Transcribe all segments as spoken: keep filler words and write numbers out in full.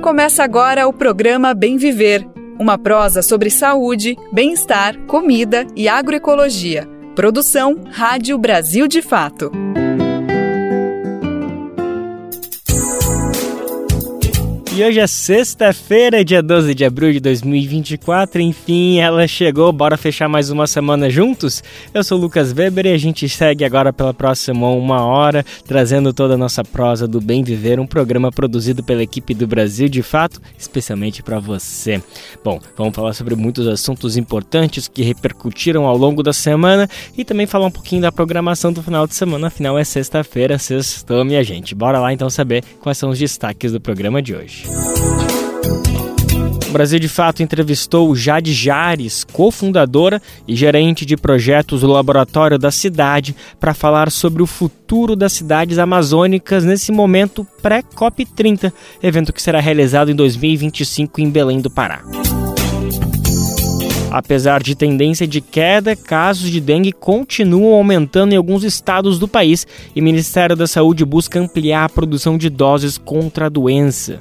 Começa agora o programa Bem Viver, uma prosa sobre saúde, bem-estar, comida e agroecologia. Produção Rádio Brasil de Fato. E hoje é sexta-feira, dia doze de abril de dois mil e vinte e quatro, enfim, ela chegou, bora fechar mais uma semana juntos? Eu sou o Lucas Weber e a gente segue agora pela próxima uma hora, trazendo toda a nossa prosa do Bem Viver, um programa produzido pela equipe do Brasil de Fato, especialmente para você. Bom, vamos falar sobre muitos assuntos importantes que repercutiram ao longo da semana e também falar um pouquinho da programação do final de semana, afinal é sexta-feira, sextou, minha gente. Bora lá então saber quais são os destaques do programa de hoje. O Brasil de Fato entrevistou Jade Jares, cofundadora e gerente de projetos do Laboratório da Cidade, para falar sobre o futuro das cidades amazônicas nesse momento pré-COP trinta, evento que será realizado em dois mil e vinte e cinco em Belém do Pará. Apesar de tendência de queda, casos de dengue continuam aumentando em alguns estados do país e o Ministério da Saúde busca ampliar a produção de doses contra a doença.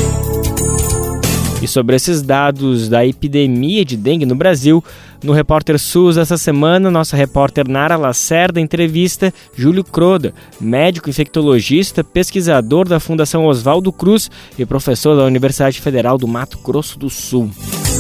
E sobre esses dados da epidemia de dengue no Brasil, no Repórter SUS essa semana, nossa repórter Nara Lacerda entrevista Júlio Croda, médico infectologista, pesquisador da Fundação Oswaldo Cruz e professor da Universidade Federal do Mato Grosso do Sul.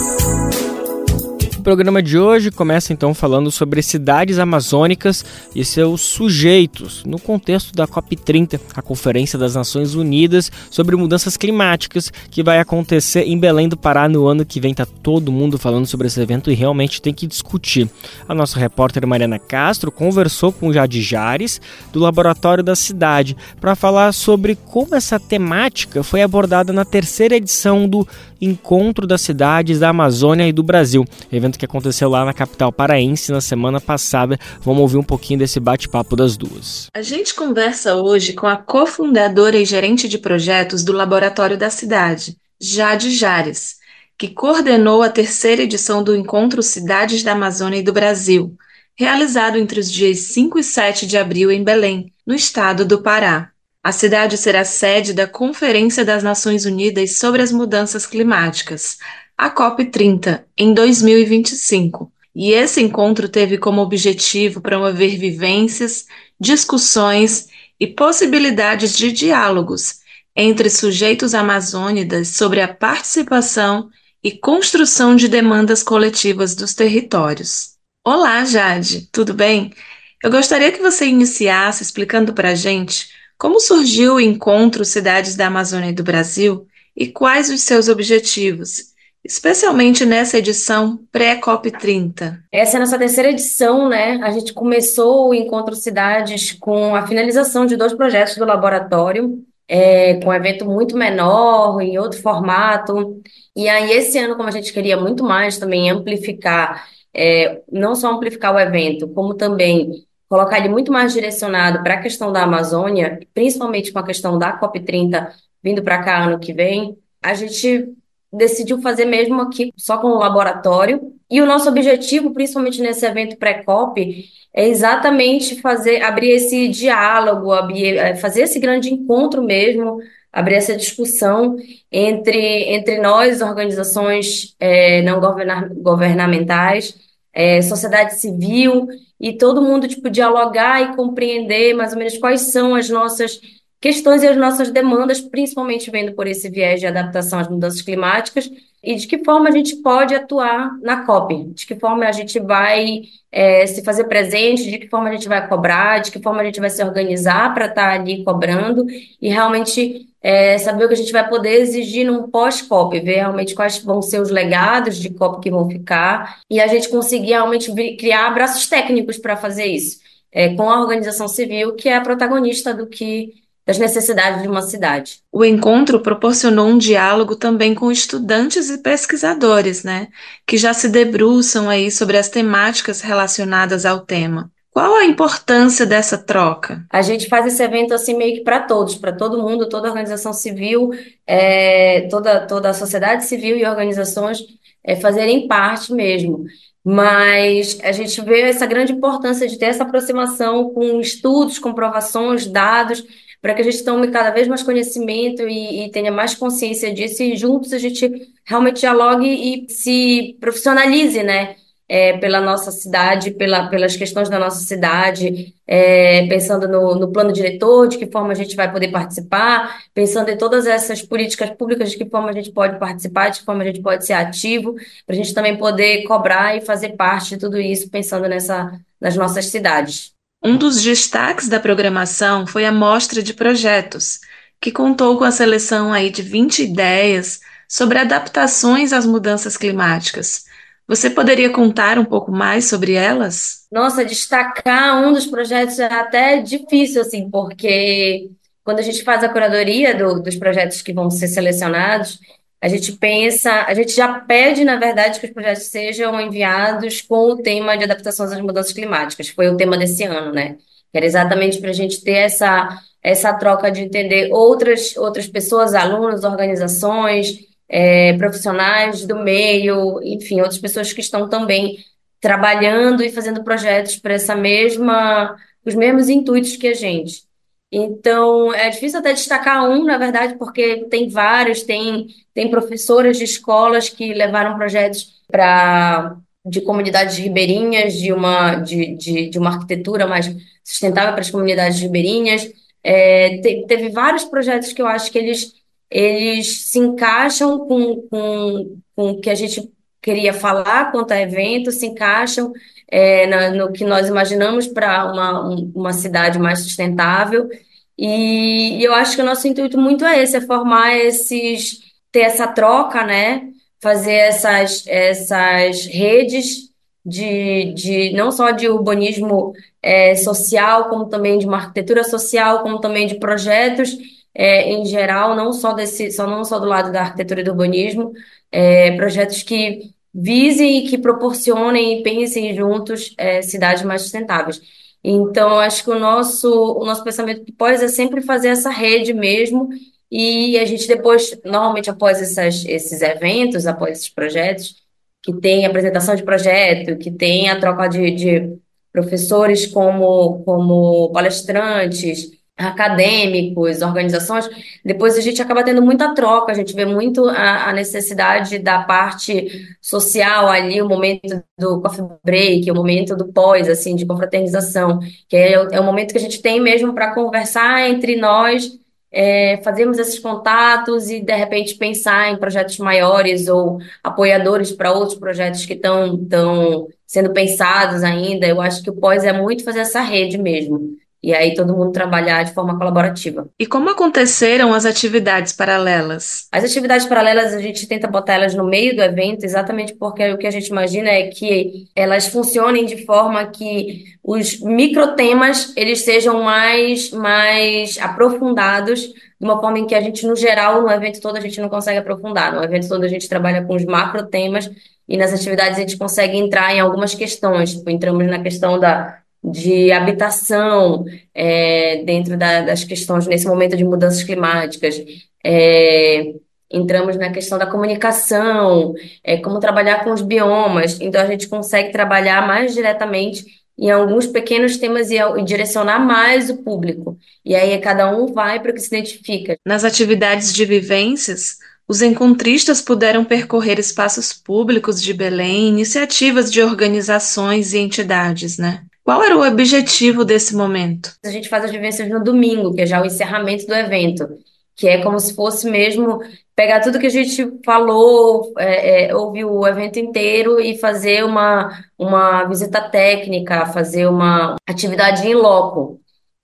O programa de hoje começa então falando sobre cidades amazônicas e seus sujeitos, no contexto da COP trinta, a Conferência das Nações Unidas sobre Mudanças Climáticas, que vai acontecer em Belém do Pará no ano que vem. Tá todo mundo falando sobre esse evento e realmente tem que discutir. A nossa repórter Mariana Castro conversou com Jade Jares, do Laboratório da Cidade, para falar sobre como essa temática foi abordada na terceira edição do Encontro das Cidades da Amazônia e do Brasil, evento que aconteceu lá na capital paraense na semana passada. Vamos ouvir um pouquinho desse bate-papo das duas. A gente conversa hoje com a cofundadora e gerente de projetos do Laboratório da Cidade, Jade Jares, que coordenou a terceira edição do Encontro Cidades da Amazônia e do Brasil, realizado entre os dias cinco e sete de abril em Belém, no estado do Pará. A cidade será sede da Conferência das Nações Unidas sobre as Mudanças Climáticas, a COP trinta, em dois mil e vinte e cinco. E esse encontro teve como objetivo promover vivências, discussões e possibilidades de diálogos entre sujeitos amazônidas sobre a participação e construção de demandas coletivas dos territórios. Olá, Jade, tudo bem? Eu gostaria que você iniciasse explicando para a gente como surgiu o Encontro Cidades da Amazônia e do Brasil e quais os seus objetivos, especialmente nessa edição pré-COP trinta. Essa é a nossa terceira edição, né? A gente começou o Encontro Cidades com a finalização de dois projetos do laboratório, é, com um evento muito menor, em outro formato. E aí, esse ano, como a gente queria muito mais também amplificar, é, não só amplificar o evento, como também colocar ele muito mais direcionado para a questão da Amazônia, principalmente com a questão da COP trinta vindo para cá ano que vem, a gente decidiu fazer mesmo aqui só com o laboratório. E o nosso objetivo, principalmente nesse evento pré-COP, é exatamente fazer, abrir esse diálogo, abrir, fazer esse grande encontro mesmo, abrir essa discussão entre, entre nós, organizações é, não governa- governamentais, é, sociedade civil, e todo mundo tipo, dialogar e compreender mais ou menos quais são as nossas questões e as nossas demandas, principalmente vendo por esse viés de adaptação às mudanças climáticas, e de que forma a gente pode atuar na COP, de que forma a gente vai é, se fazer presente, de que forma a gente vai cobrar, de que forma a gente vai se organizar para estar ali cobrando e realmente é, saber o que a gente vai poder exigir num pós-COP, ver realmente quais vão ser os legados de COP que vão ficar e a gente conseguir realmente criar braços técnicos para fazer isso, é, com a organização civil, que é a protagonista do que das necessidades de uma cidade. O encontro proporcionou um diálogo também com estudantes e pesquisadores, né, que já se debruçam aí sobre as temáticas relacionadas ao tema. Qual a importância dessa troca? A gente faz esse evento assim meio que para todos, para todo mundo, toda a organização civil, é, toda, toda a sociedade civil e organizações é, fazerem parte mesmo. Mas a gente vê essa grande importância de ter essa aproximação com estudos, comprovações, dados, para que a gente tome cada vez mais conhecimento e, e tenha mais consciência disso e juntos a gente realmente dialogue e se profissionalize, né? É, pela nossa cidade, pela, pelas questões da nossa cidade, é, pensando no, no plano diretor, de que forma a gente vai poder participar, pensando em todas essas políticas públicas, de que forma a gente pode participar, de que forma a gente pode ser ativo, para a gente também poder cobrar e fazer parte de tudo isso, pensando nessa, nas nossas cidades. Um dos destaques da programação foi a mostra de projetos, que contou com a seleção aí de vinte ideias sobre adaptações às mudanças climáticas. Você poderia contar um pouco mais sobre elas? Nossa, destacar um dos projetos é até difícil, assim, porque quando a gente faz a curadoria do- dos projetos que vão ser selecionados, a gente pensa, a gente já pede, na verdade, que os projetos sejam enviados com o tema de adaptações às mudanças climáticas. Foi o tema desse ano, né? Era exatamente para a gente ter essa, essa troca de entender outras, outras pessoas, alunos, organizações, eh, profissionais do meio, enfim, outras pessoas que estão também trabalhando e fazendo projetos para essa mesma, os mesmos intuitos que a gente. Então, é difícil até destacar um, na verdade, porque tem vários, tem, tem professoras de escolas que levaram projetos para de comunidades ribeirinhas, de uma, de, de, de uma arquitetura mais sustentável para as comunidades ribeirinhas. É, te- teve vários projetos que eu acho que eles, eles se encaixam com, com, com o que a gente queria falar quanto a evento, se encaixam é, na- no que nós imaginamos para uma, um- uma cidade mais sustentável. E, e eu acho que o nosso intuito muito é esse, é formar esses, ter essa troca, né? Fazer essas, essas redes de, de não só de urbanismo é, social, como também de uma arquitetura social, como também de projetos é, em geral, não só desse, só não só do lado da arquitetura e do urbanismo, é, projetos que visem e que proporcionem e pensem juntos é, cidades mais sustentáveis. Então, eu acho que o nosso, o nosso pensamento pós é sempre fazer essa rede mesmo, e a gente depois, normalmente após essas, esses eventos, após esses projetos, que tem apresentação de projeto, que tem a troca de, de professores como, como palestrantes, acadêmicos, organizações, depois a gente acaba tendo muita troca, a gente vê muito a, a necessidade da parte social ali, o momento do coffee break, o momento do pós, assim, de confraternização, que é, o- é o momento que a gente tem mesmo para conversar entre nós, é, fazermos esses contatos e, de repente, pensar em projetos maiores ou apoiadores para outros projetos que estão estão sendo pensados ainda. Eu acho que o pós é muito fazer essa rede mesmo. E aí todo mundo trabalhar de forma colaborativa. E como aconteceram as atividades paralelas? As atividades paralelas, a gente tenta botar elas no meio do evento, exatamente porque o que a gente imagina é que elas funcionem de forma que os microtemas eles sejam mais, mais aprofundados, de uma forma em que a gente, no geral, no evento todo, a gente não consegue aprofundar. No evento todo, a gente trabalha com os macrotemas e nas atividades a gente consegue entrar em algumas questões. Tipo, entramos na questão da, de habitação, é, dentro da- das questões, nesse momento de mudanças climáticas. É, entramos na questão da comunicação, é, como trabalhar com os biomas. Então, a gente consegue trabalhar mais diretamente em alguns pequenos temas e, e direcionar mais o público. E aí, cada um vai para o que se identifica. Nas atividades de vivências, os encontristas puderam percorrer espaços públicos de Belém, iniciativas de organizações e entidades, né? Qual era o objetivo desse momento? A gente faz as vivências no domingo, que é já o encerramento do evento, que é como se fosse mesmo pegar tudo que a gente falou, é, é, ouvir o evento inteiro e fazer uma, uma visita técnica, fazer uma atividade em loco.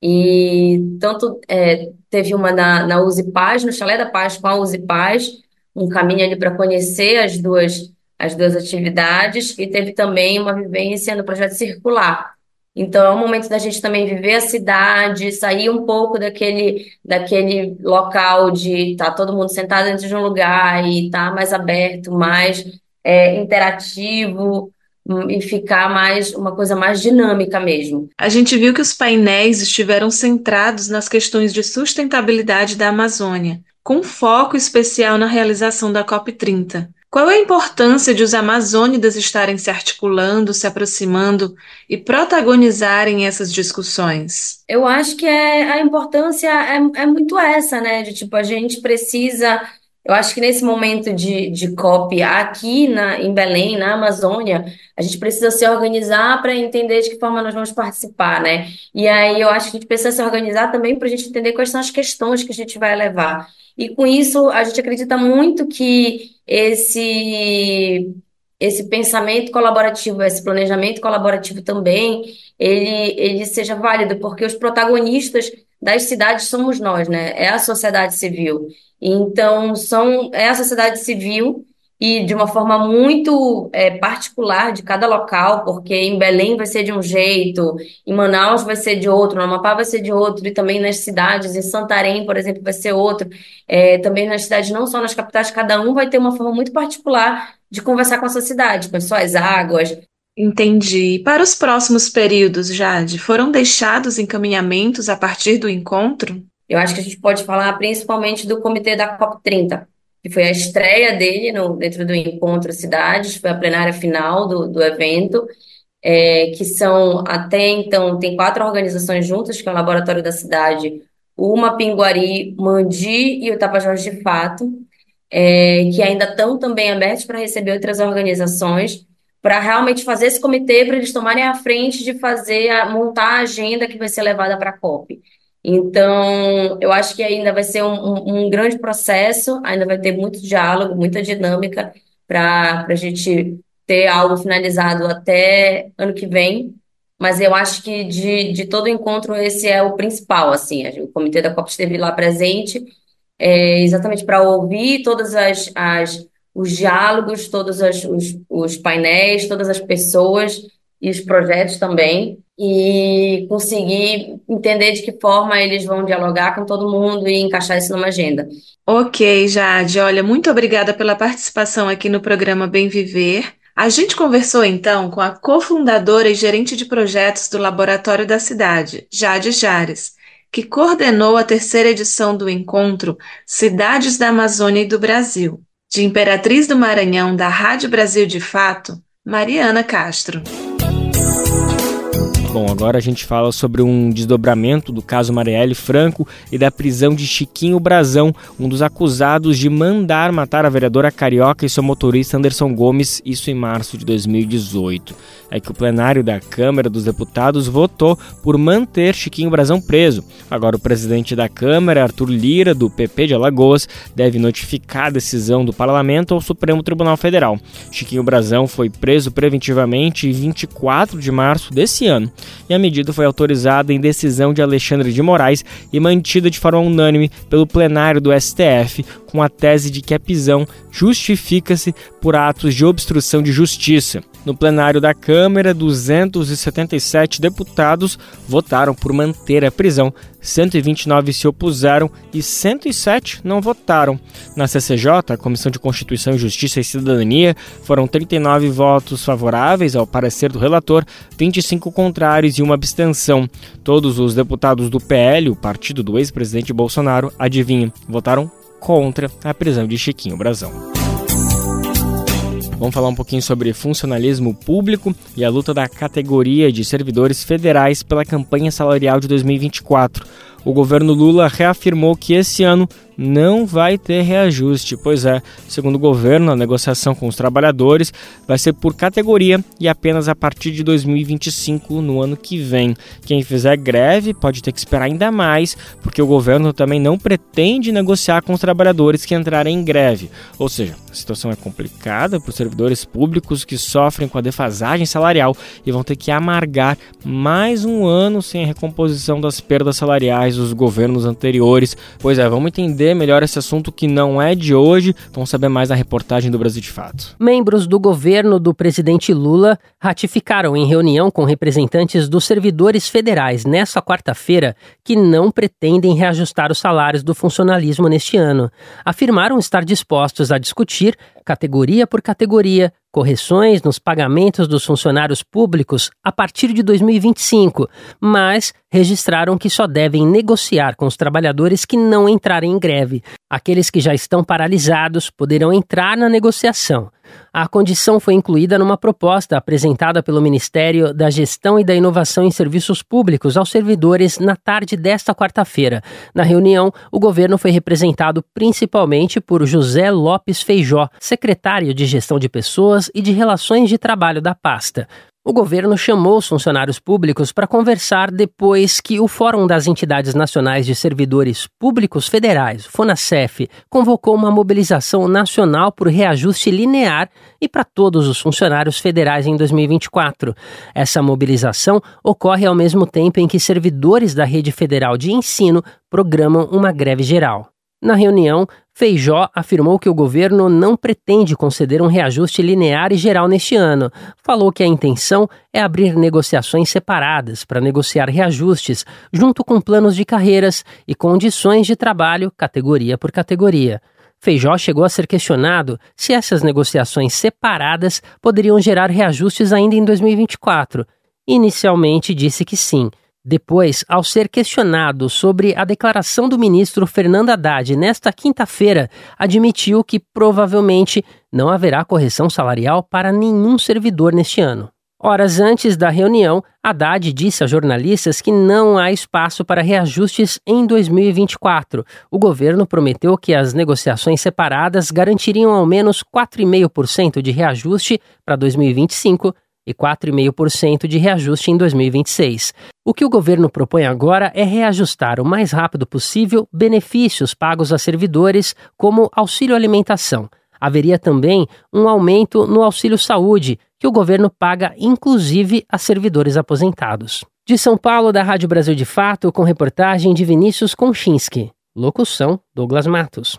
E tanto é, teve uma na, na Uzi Paz, no Chalé da Paz com a Uzi Paz, um caminho ali para conhecer as duas, as duas atividades, e teve também uma vivência no projeto Circular. Então, é um momento da gente também viver a cidade, sair um pouco daquele, daquele local de estar todo mundo sentado dentro de um lugar e estar mais aberto, mais é, interativo, hum, e ficar mais uma coisa mais dinâmica mesmo. A gente viu que os painéis estiveram centrados nas questões de sustentabilidade da Amazônia, com foco especial na realização da COP trinta. Qual é a importância de os amazônidas estarem se articulando, se aproximando e protagonizarem essas discussões? Eu acho que é, a importância é, é muito essa, né? De tipo, a gente precisa. Eu acho que nesse momento de, de COP aqui na, em Belém, na Amazônia, a gente precisa se organizar para entender de que forma nós vamos participar, né? E aí eu acho que a gente precisa se organizar também para a gente entender quais são as questões que a gente vai levar. E com isso, a gente acredita muito que esse, esse pensamento colaborativo, esse planejamento colaborativo também ele, ele seja válido, porque os protagonistas das cidades somos nós, né? É a sociedade civil. Então, são, é a sociedade civil e de uma forma muito é, particular de cada local, porque em Belém vai ser de um jeito, em Manaus vai ser de outro, no Amapá vai ser de outro, e também nas cidades, em Santarém, por exemplo, vai ser outro. É, também nas cidades, não só nas capitais, cada um vai ter uma forma muito particular de conversar com a sua cidade, com as suas águas. Entendi. E para os próximos períodos, Jade, foram deixados encaminhamentos a partir do encontro? Eu acho que a gente pode falar principalmente do comitê da COP trinta, que foi a estreia dele no, dentro do Encontro Cidades, foi a plenária final do, do evento, é, que são, até então, tem quatro organizações juntas, que é o Laboratório da Cidade, o Mapinguari, Mandi e o Tapajós de Fato, é, que ainda estão também abertos para receber outras organizações, para realmente fazer esse comitê, para eles tomarem a frente de fazer, a, montar a agenda que vai ser levada para a COP. Então, eu acho que ainda vai ser um, um, um grande processo, ainda vai ter muito diálogo, muita dinâmica para a gente ter algo finalizado até ano que vem. Mas eu acho que de, de todo encontro esse é o principal, assim. O comitê da COP esteve lá presente, é, exatamente para ouvir todas as, as os diálogos, todos as, os, os painéis, todas as pessoas e os projetos também, e conseguir entender de que forma eles vão dialogar com todo mundo e encaixar isso numa agenda. Ok, Jade, olha, muito obrigada pela participação aqui no programa Bem Viver. A gente conversou então com a cofundadora e gerente de projetos do Laboratório da Cidade, Jade Jares, que coordenou a terceira edição do encontro Cidades da Amazônia e do Brasil. De Imperatriz do Maranhão, da Rádio Brasil de Fato, Mariana Castro. Bom, agora a gente fala sobre um desdobramento do caso Marielle Franco e da prisão de Chiquinho Brazão, um dos acusados de mandar matar a vereadora carioca e seu motorista Anderson Gomes, isso em março de dois mil e dezoito. É que o plenário da Câmara dos Deputados votou por manter Chiquinho Brazão preso. Agora o presidente da Câmara, Arthur Lira, do P P de Alagoas, deve notificar a decisão do parlamento ao Supremo Tribunal Federal. Chiquinho Brazão foi preso preventivamente em vinte e quatro de março desse ano. E a medida foi autorizada em decisão de Alexandre de Moraes e mantida de forma unânime pelo plenário do S T F, com a tese de que a prisão justifica-se por atos de obstrução de justiça. No plenário da Câmara, duzentos e setenta e sete deputados votaram por manter a prisão, cento e vinte e nove se opuseram e cento e sete não votaram. Na C C J, a Comissão de Constituição, Justiça e Cidadania, foram trinta e nove votos favoráveis ao parecer do relator, vinte e cinco contrários e uma abstenção. Todos os deputados do P L, o partido do ex-presidente Bolsonaro, adivinha, votaram contra a prisão de Chiquinho Brazão. Vamos falar um pouquinho sobre funcionalismo público e a luta da categoria de servidores federais pela campanha salarial de dois mil e vinte e quatro. O governo Lula reafirmou que esse ano não vai ter reajuste, pois é, segundo o governo, a negociação com os trabalhadores vai ser por categoria e apenas a partir de dois mil e vinte e cinco, no ano que vem. Quem fizer greve pode ter que esperar ainda mais, porque o governo também não pretende negociar com os trabalhadores que entrarem em greve. Ou seja, a situação é complicada para os servidores públicos que sofrem com a defasagem salarial e vão ter que amargar mais um ano sem a recomposição das perdas salariais dos governos anteriores. Pois é, vamos entender melhor esse assunto que não é de hoje. Vamos saber mais na reportagem do Brasil de Fato. Membros do governo do presidente Lula ratificaram em reunião com representantes dos servidores federais nesta quarta-feira que não pretendem reajustar os salários do funcionalismo neste ano. Afirmaram estar dispostos a discutir, categoria por categoria, correções nos pagamentos dos funcionários públicos a partir de dois mil e vinte e cinco, mas registraram que só devem negociar com os trabalhadores que não entrarem em greve. Aqueles que já estão paralisados poderão entrar na negociação. A condição foi incluída numa proposta apresentada pelo Ministério da Gestão e da Inovação em Serviços Públicos aos servidores na tarde desta quarta-feira. Na reunião, o governo foi representado principalmente por José Lopes Feijó, secretário de Gestão de Pessoas e de Relações de Trabalho da pasta. O governo chamou os funcionários públicos para conversar depois que o Fórum das Entidades Nacionais de Servidores Públicos Federais, FONASEF, convocou uma mobilização nacional por reajuste linear e para todos os funcionários federais em dois mil e vinte e quatro. Essa mobilização ocorre ao mesmo tempo em que servidores da Rede Federal de Ensino programam uma greve geral. Na reunião, Feijó afirmou que o governo não pretende conceder um reajuste linear e geral neste ano. Falou que a intenção é abrir negociações separadas para negociar reajustes, junto com planos de carreiras e condições de trabalho, categoria por categoria. Feijó chegou a ser questionado se essas negociações separadas poderiam gerar reajustes ainda em dois mil e vinte e quatro. Inicialmente disse que sim. Depois, ao ser questionado sobre a declaração do ministro Fernando Haddad nesta quinta-feira, admitiu que provavelmente não haverá correção salarial para nenhum servidor neste ano. Horas antes da reunião, Haddad disse a jornalistas que não há espaço para reajustes em dois mil e vinte e quatro. O governo prometeu que as negociações separadas garantiriam ao menos quatro vírgula cinco por cento de reajuste para dois mil e vinte e cinco e quatro vírgula cinco por cento de reajuste em dois mil e vinte e seis. O que o governo propõe agora é reajustar o mais rápido possível benefícios pagos a servidores, como auxílio alimentação. Haveria também um aumento no auxílio saúde, que o governo paga inclusive a servidores aposentados. De São Paulo, da Rádio Brasil de Fato, com reportagem de Vinícius Konchinski. Locução, Douglas Matos.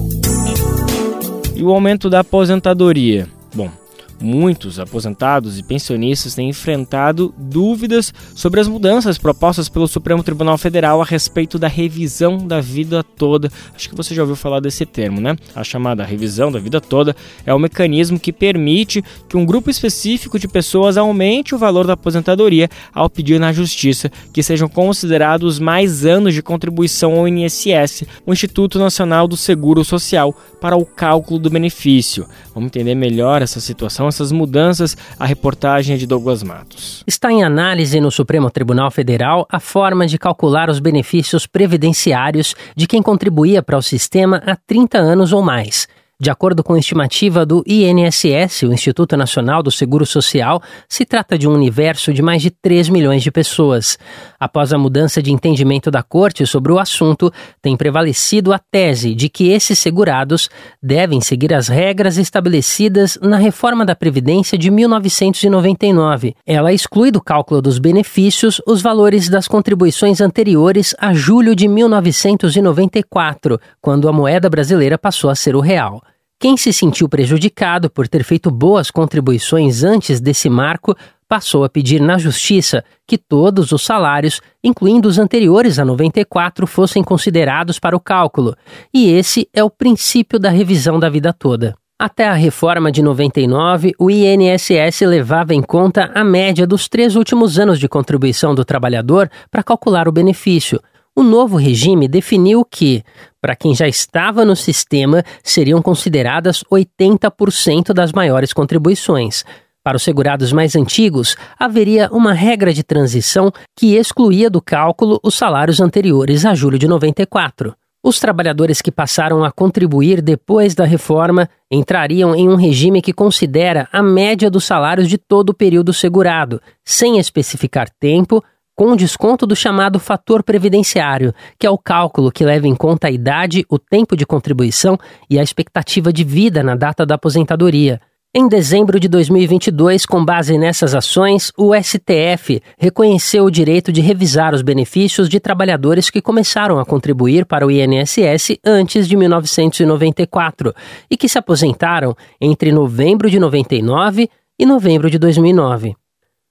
E o aumento da aposentadoria? Bom, muitos aposentados e pensionistas têm enfrentado dúvidas sobre as mudanças propostas pelo Supremo Tribunal Federal a respeito da revisão da vida toda. Acho que você já ouviu falar desse termo, né? A chamada revisão da vida toda é um mecanismo que permite que um grupo específico de pessoas aumente o valor da aposentadoria ao pedir na Justiça que sejam considerados mais anos de contribuição ao I N S S, o Instituto Nacional do Seguro Social, para o cálculo do benefício. Vamos entender melhor essa situação, essas mudanças, a reportagem de Douglas Matos. Está em análise no Supremo Tribunal Federal a forma de calcular os benefícios previdenciários de quem contribuía para o sistema há trinta anos ou mais. De acordo com a estimativa do I N S S, o Instituto Nacional do Seguro Social, se trata de um universo de mais de três milhões de pessoas. Após a mudança de entendimento da Corte sobre o assunto, tem prevalecido a tese de que esses segurados devem seguir as regras estabelecidas na Reforma da Previdência de mil novecentos e noventa e nove. Ela exclui do cálculo dos benefícios os valores das contribuições anteriores a julho de mil novecentos e noventa e quatro, quando a moeda brasileira passou a ser o real. Quem se sentiu prejudicado por ter feito boas contribuições antes desse marco passou a pedir na Justiça que todos os salários, incluindo os anteriores a noventa e quatro, fossem considerados para o cálculo. E esse é o princípio da revisão da vida toda. Até a reforma de noventa e nove, o I N S S levava em conta a média dos três últimos anos de contribuição do trabalhador para calcular o benefício. O novo regime definiu que, para quem já estava no sistema, seriam consideradas oitenta por cento das maiores contribuições. Para os segurados mais antigos, haveria uma regra de transição que excluía do cálculo os salários anteriores a julho de noventa e quatro. Os trabalhadores que passaram a contribuir depois da reforma entrariam em um regime que considera a média dos salários de todo o período segurado, sem especificar tempo, com desconto do chamado fator previdenciário, que é o cálculo que leva em conta a idade, o tempo de contribuição e a expectativa de vida na data da aposentadoria. Em dezembro de dois mil e vinte e dois, com base nessas ações, o S T F reconheceu o direito de revisar os benefícios de trabalhadores que começaram a contribuir para o I N S S antes de mil novecentos e noventa e quatro e que se aposentaram entre novembro de noventa e nove e novembro de dois mil e nove.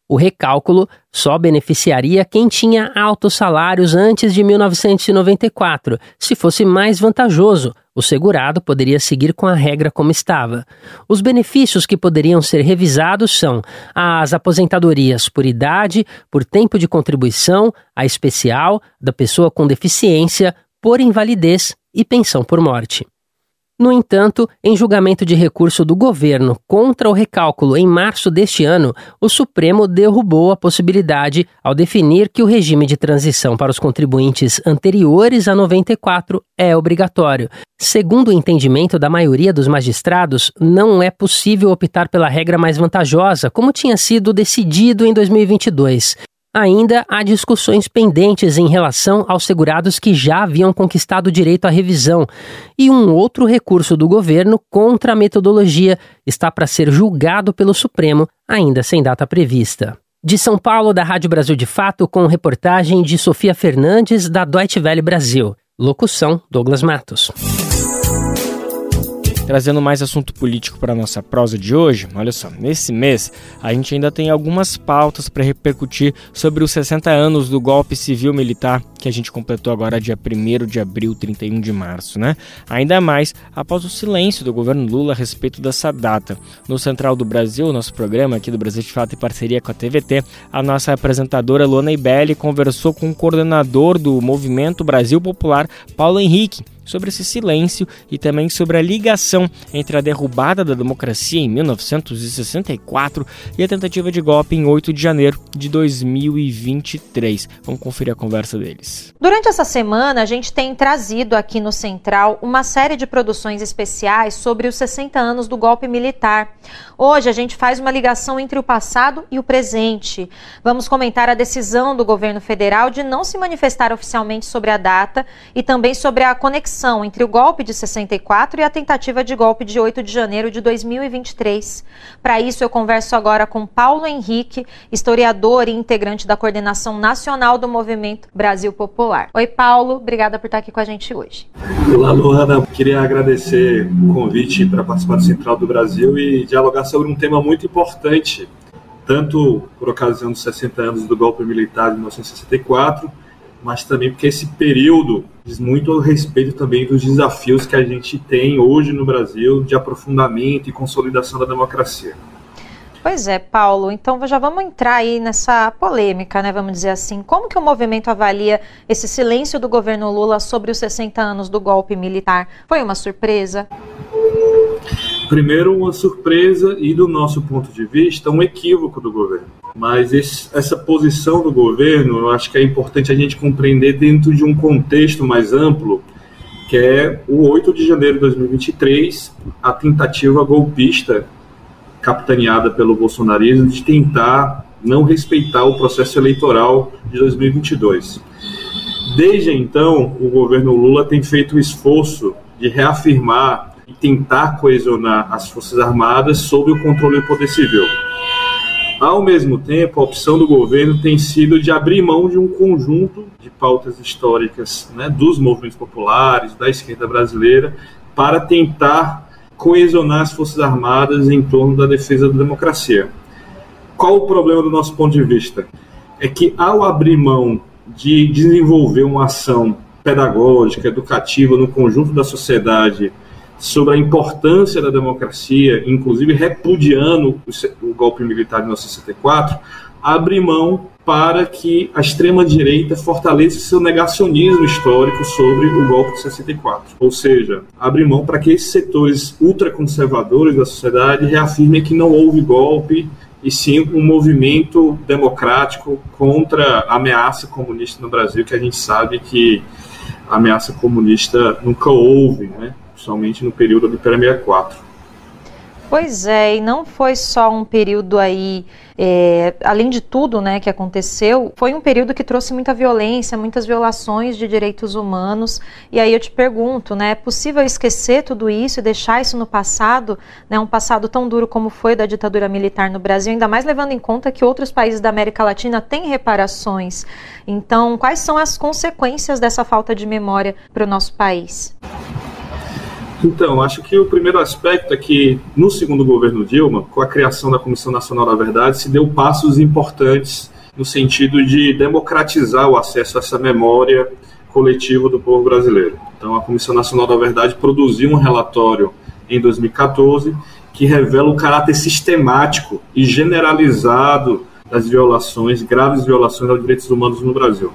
O recálculo só beneficiaria quem tinha altos salários antes de mil novecentos e noventa e quatro. Se fosse mais vantajoso, o segurado poderia seguir com a regra como estava. Os benefícios que poderiam ser revisados são as aposentadorias por idade, por tempo de contribuição, a especial, da pessoa com deficiência, por invalidez e pensão por morte. No entanto, em julgamento de recurso do governo contra o recálculo em março deste ano, o Supremo derrubou a possibilidade ao definir que o regime de transição para os contribuintes anteriores a noventa e quatro é obrigatório. Segundo o entendimento da maioria dos magistrados, não é possível optar pela regra mais vantajosa, como tinha sido decidido em dois mil e vinte e dois. Ainda há discussões pendentes em relação aos segurados que já haviam conquistado o direito à revisão, e um outro recurso do governo contra a metodologia está para ser julgado pelo Supremo, ainda sem data prevista. De São Paulo, da Rádio Brasil de Fato, com reportagem de Sofia Fernandes, da Deutsche Welle Brasil. Locução, Douglas Matos. Trazendo mais assunto político para a nossa prosa de hoje, olha só, nesse mês a gente ainda tem algumas pautas para repercutir sobre os sessenta anos do golpe civil-militar que a gente completou agora dia primeiro de abril, trinta e um de março, né? Ainda mais após o silêncio do governo Lula a respeito dessa data. No Central do Brasil, nosso programa aqui do Brasil de Fato em parceria com a T V T, a nossa apresentadora Luana Ibelli conversou com o coordenador do Movimento Brasil Popular, Paulo Henrique, sobre esse silêncio e também sobre a ligação entre a derrubada da democracia em mil novecentos e sessenta e quatro e a tentativa de golpe em oito de janeiro de dois mil e vinte e três. Vamos conferir a conversa deles. Durante essa semana, a gente tem trazido aqui no Central uma série de produções especiais sobre os sessenta anos do golpe militar. Hoje a gente faz uma ligação entre o passado e o presente. Vamos comentar a decisão do governo federal de não se manifestar oficialmente sobre a data e também sobre a conexão entre o golpe de sessenta e quatro e a tentativa de golpe de oito de janeiro de dois mil e vinte e três. Para isso, eu converso agora com Paulo Henrique, historiador e integrante da coordenação nacional do Movimento Brasil Popular. Oi, Paulo, obrigada por estar aqui com a gente hoje. Olá, Luana. Queria agradecer o convite para participar do Central do Brasil e dialogar sobre um tema muito importante, tanto por ocasião dos sessenta anos do golpe militar de mil novecentos e sessenta e quatro, mas também porque esse período diz muito a respeito também dos desafios que a gente tem hoje no Brasil de aprofundamento e consolidação da democracia. Pois é, Paulo, então já vamos entrar aí nessa polêmica, né, vamos dizer assim. Como que o movimento avalia esse silêncio do governo Lula sobre os sessenta anos do golpe militar? Foi uma surpresa? Primeiro, uma surpresa e, do nosso ponto de vista, um equívoco do governo. Mas esse, essa posição do governo, eu acho que é importante a gente compreender dentro de um contexto mais amplo, que é o oito de janeiro de dois mil e vinte e três, a tentativa golpista, capitaneada pelo bolsonarismo, de tentar não respeitar o processo eleitoral de dois mil e vinte e dois. Desde então, o governo Lula tem feito o esforço de reafirmar e tentar coesionar as Forças Armadas sob o controle do poder civil. Ao mesmo tempo, a opção do governo tem sido de abrir mão de um conjunto de pautas históricas, né, dos movimentos populares, da esquerda brasileira, para tentar coesionar as Forças Armadas em torno da defesa da democracia. Qual o problema do nosso ponto de vista? É que, ao abrir mão de desenvolver uma ação pedagógica, educativa no conjunto da sociedade sobre a importância da democracia, inclusive repudiando o golpe militar de mil novecentos e sessenta e quatro, abre mão para que a extrema-direita fortaleça seu negacionismo histórico sobre o golpe de sessenta e quatro. Ou seja, abre mão para que esses setores ultraconservadores da sociedade reafirmem que não houve golpe, e sim um movimento democrático contra a ameaça comunista no Brasil, que a gente sabe que a ameaça comunista nunca houve, né? Principalmente no período do Império sessenta e quatro. Pois é, e não foi só um período aí, é, além de tudo, né, que aconteceu, foi um período que trouxe muita violência, muitas violações de direitos humanos, e aí eu te pergunto, né, é possível esquecer tudo isso e deixar isso no passado, né, um passado tão duro como foi da ditadura militar no Brasil, ainda mais levando em conta que outros países da América Latina têm reparações. Então, quais são as consequências dessa falta de memória para o nosso país? Então, acho que o primeiro aspecto é que, no segundo governo Dilma, com a criação da Comissão Nacional da Verdade, se deu passos importantes no sentido de democratizar o acesso a essa memória coletiva do povo brasileiro. Então, a Comissão Nacional da Verdade produziu um relatório em dois mil e catorze que revela o caráter sistemático e generalizado das violações, graves violações aos direitos humanos no Brasil.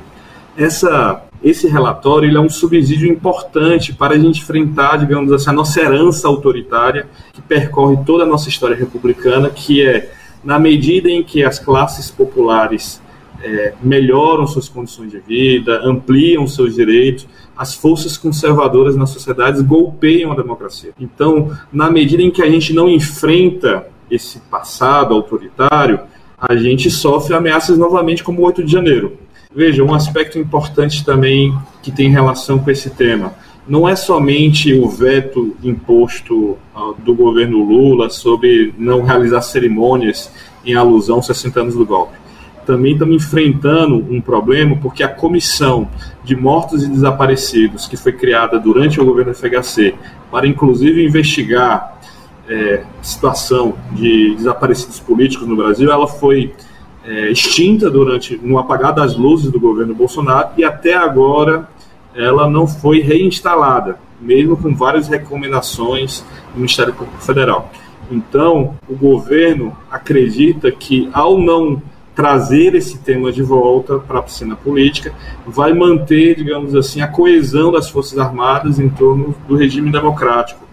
Essa, esse relatório ele é um subsídio importante para a gente enfrentar, digamos assim, a nossa herança autoritária que percorre toda a nossa história republicana, que é, na medida em que as classes populares é, melhoram suas condições de vida, ampliam seus direitos, as forças conservadoras nas sociedades golpeiam a democracia. Então, na medida em que a gente não enfrenta esse passado autoritário, a gente sofre ameaças novamente como o oito de janeiro. Veja, um aspecto importante também que tem relação com esse tema. Não é somente o veto imposto uh, do governo Lula sobre não realizar cerimônias em alusão aos sessenta anos do golpe. Também estamos enfrentando um problema porque a Comissão de Mortos e Desaparecidos, que foi criada durante o governo F H C, para inclusive investigar é, a situação de desaparecidos políticos no Brasil, ela foi É, extinta durante no apagar das luzes do governo Bolsonaro e até agora ela não foi reinstalada, mesmo com várias recomendações do Ministério Público Federal. Então, o governo acredita que, ao não trazer esse tema de volta para a cena política, vai manter, digamos assim, a coesão das Forças Armadas em torno do regime democrático.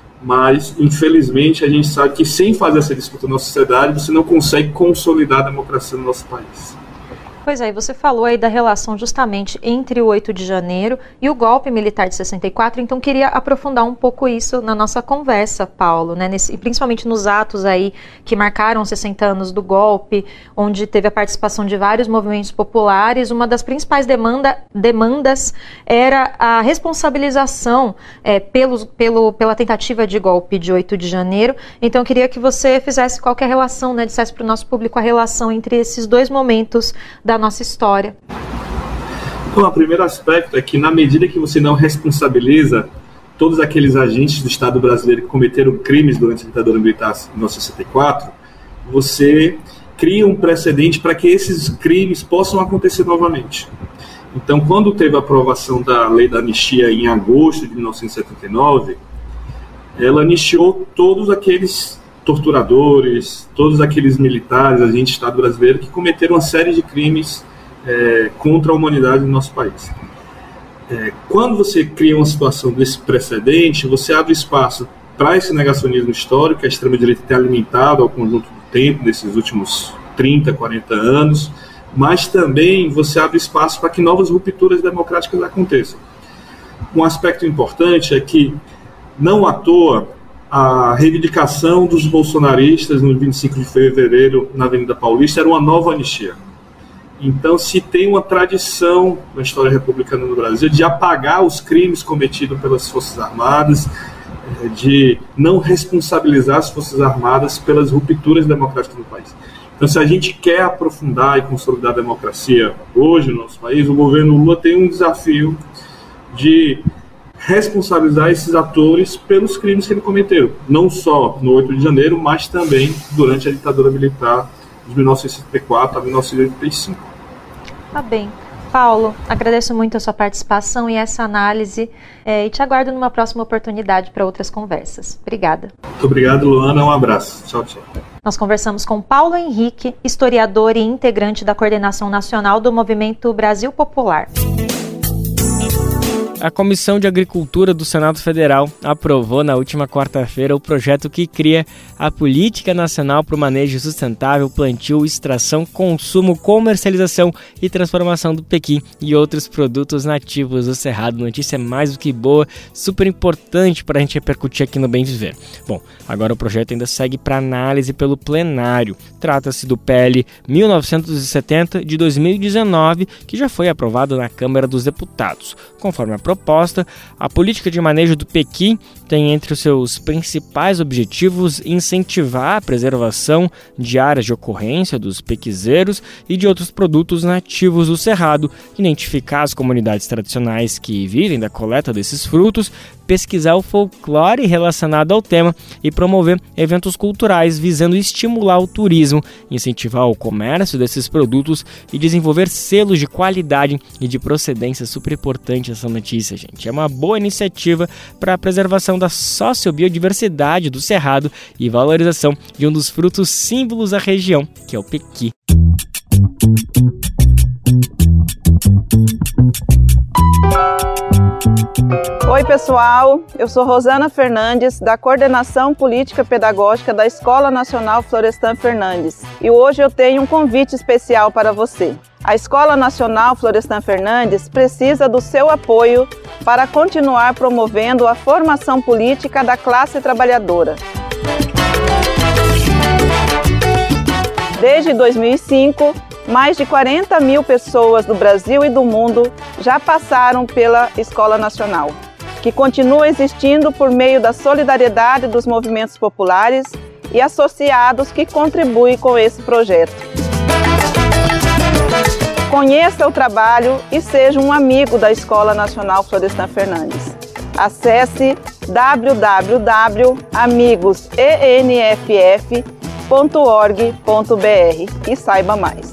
Mas, infelizmente, a gente sabe que sem fazer essa disputa na sociedade, você não consegue consolidar a democracia no nosso país. Pois é, você falou aí da relação justamente entre o oito de janeiro e o golpe militar de sessenta e quatro, então queria aprofundar um pouco isso na nossa conversa, Paulo, né, nesse, principalmente nos atos aí que marcaram os sessenta anos do golpe, onde teve a participação de vários movimentos populares. Uma das principais demanda, demandas era a responsabilização é, pelos, pelo, pela tentativa de golpe de oito de janeiro, então eu queria que você fizesse qualquer relação, né, dissesse para o nosso público a relação entre esses dois momentos da nossa história. Então, o primeiro aspecto é que, na medida que você não responsabiliza todos aqueles agentes do Estado brasileiro que cometeram crimes durante a ditadura militar em mil novecentos e sessenta e quatro, você cria um precedente para que esses crimes possam acontecer novamente. Então, quando teve a aprovação da lei da anistia em agosto de mil novecentos e setenta e nove, ela anistiou todos aqueles torturadores, todos aqueles militares, agentes do Estado brasileiro que cometeram uma série de crimes é, contra a humanidade no nosso país. É, quando você cria uma situação desse precedente, você abre espaço para esse negacionismo histórico que a extrema-direita tem alimentado ao conjunto do tempo, nesses últimos trinta, quarenta anos, mas também você abre espaço para que novas rupturas democráticas aconteçam. Um aspecto importante é que, não à toa, a reivindicação dos bolsonaristas no vinte e cinco de fevereiro na Avenida Paulista era uma nova anistia. Então, se tem uma tradição na história republicana no Brasil de apagar os crimes cometidos pelas Forças Armadas, de não responsabilizar as Forças Armadas pelas rupturas democráticas no país. Então, se a gente quer aprofundar e consolidar a democracia hoje no nosso país, o governo Lula tem um desafio de responsabilizar esses atores pelos crimes que eles cometeram, não só no oito de janeiro, mas também durante a ditadura militar de mil novecentos e setenta e quatro a mil novecentos e oitenta e cinco. Tá bem. Paulo, agradeço muito a sua participação e essa análise é, e te aguardo numa próxima oportunidade para outras conversas. Obrigada. Muito obrigado, Luana. Um abraço. Tchau, tchau. Nós conversamos com Paulo Henrique, historiador e integrante da Coordenação Nacional do Movimento Brasil Popular. A Comissão de Agricultura do Senado Federal aprovou na última quarta-feira o projeto que cria a Política Nacional para o Manejo Sustentável, Plantio, Extração, Consumo, Comercialização e Transformação do pequi e outros produtos nativos do Cerrado. Notícia mais do que boa, super importante para a gente repercutir aqui no Bem Viver. Bom, agora o projeto ainda segue para análise pelo plenário. Trata-se do P L mil novecentos e setenta de dois mil e dezenove, que já foi aprovado na Câmara dos Deputados. Conforme a proposta, a política de manejo do pequi tem entre os seus principais objetivos incentivar a preservação de áreas de ocorrência dos pequizeiros e de outros produtos nativos do Cerrado, identificar as comunidades tradicionais que vivem da coleta desses frutos, pesquisar o folclore relacionado ao tema e promover eventos culturais visando estimular o turismo, incentivar o comércio desses produtos e desenvolver selos de qualidade e de procedência. Super importante essa notícia, gente. É uma boa iniciativa para a preservação da sociobiodiversidade do Cerrado e valorização de um dos frutos símbolos da região, que é o pequi. Oi pessoal, eu sou Rosana Fernandes, da Coordenação Política Pedagógica da Escola Nacional Florestan Fernandes, e hoje eu tenho um convite especial para você. A Escola Nacional Florestan Fernandes precisa do seu apoio para continuar promovendo a formação política da classe trabalhadora. Desde dois mil e cinco, mais de quarenta mil pessoas do Brasil e do mundo já passaram pela Escola Nacional, que continua existindo por meio da solidariedade dos movimentos populares e associados que contribuem com esse projeto. Conheça o trabalho e seja um amigo da Escola Nacional Florestan Fernandes. Acesse w w w ponto amigos e n f f ponto org ponto b r e saiba mais.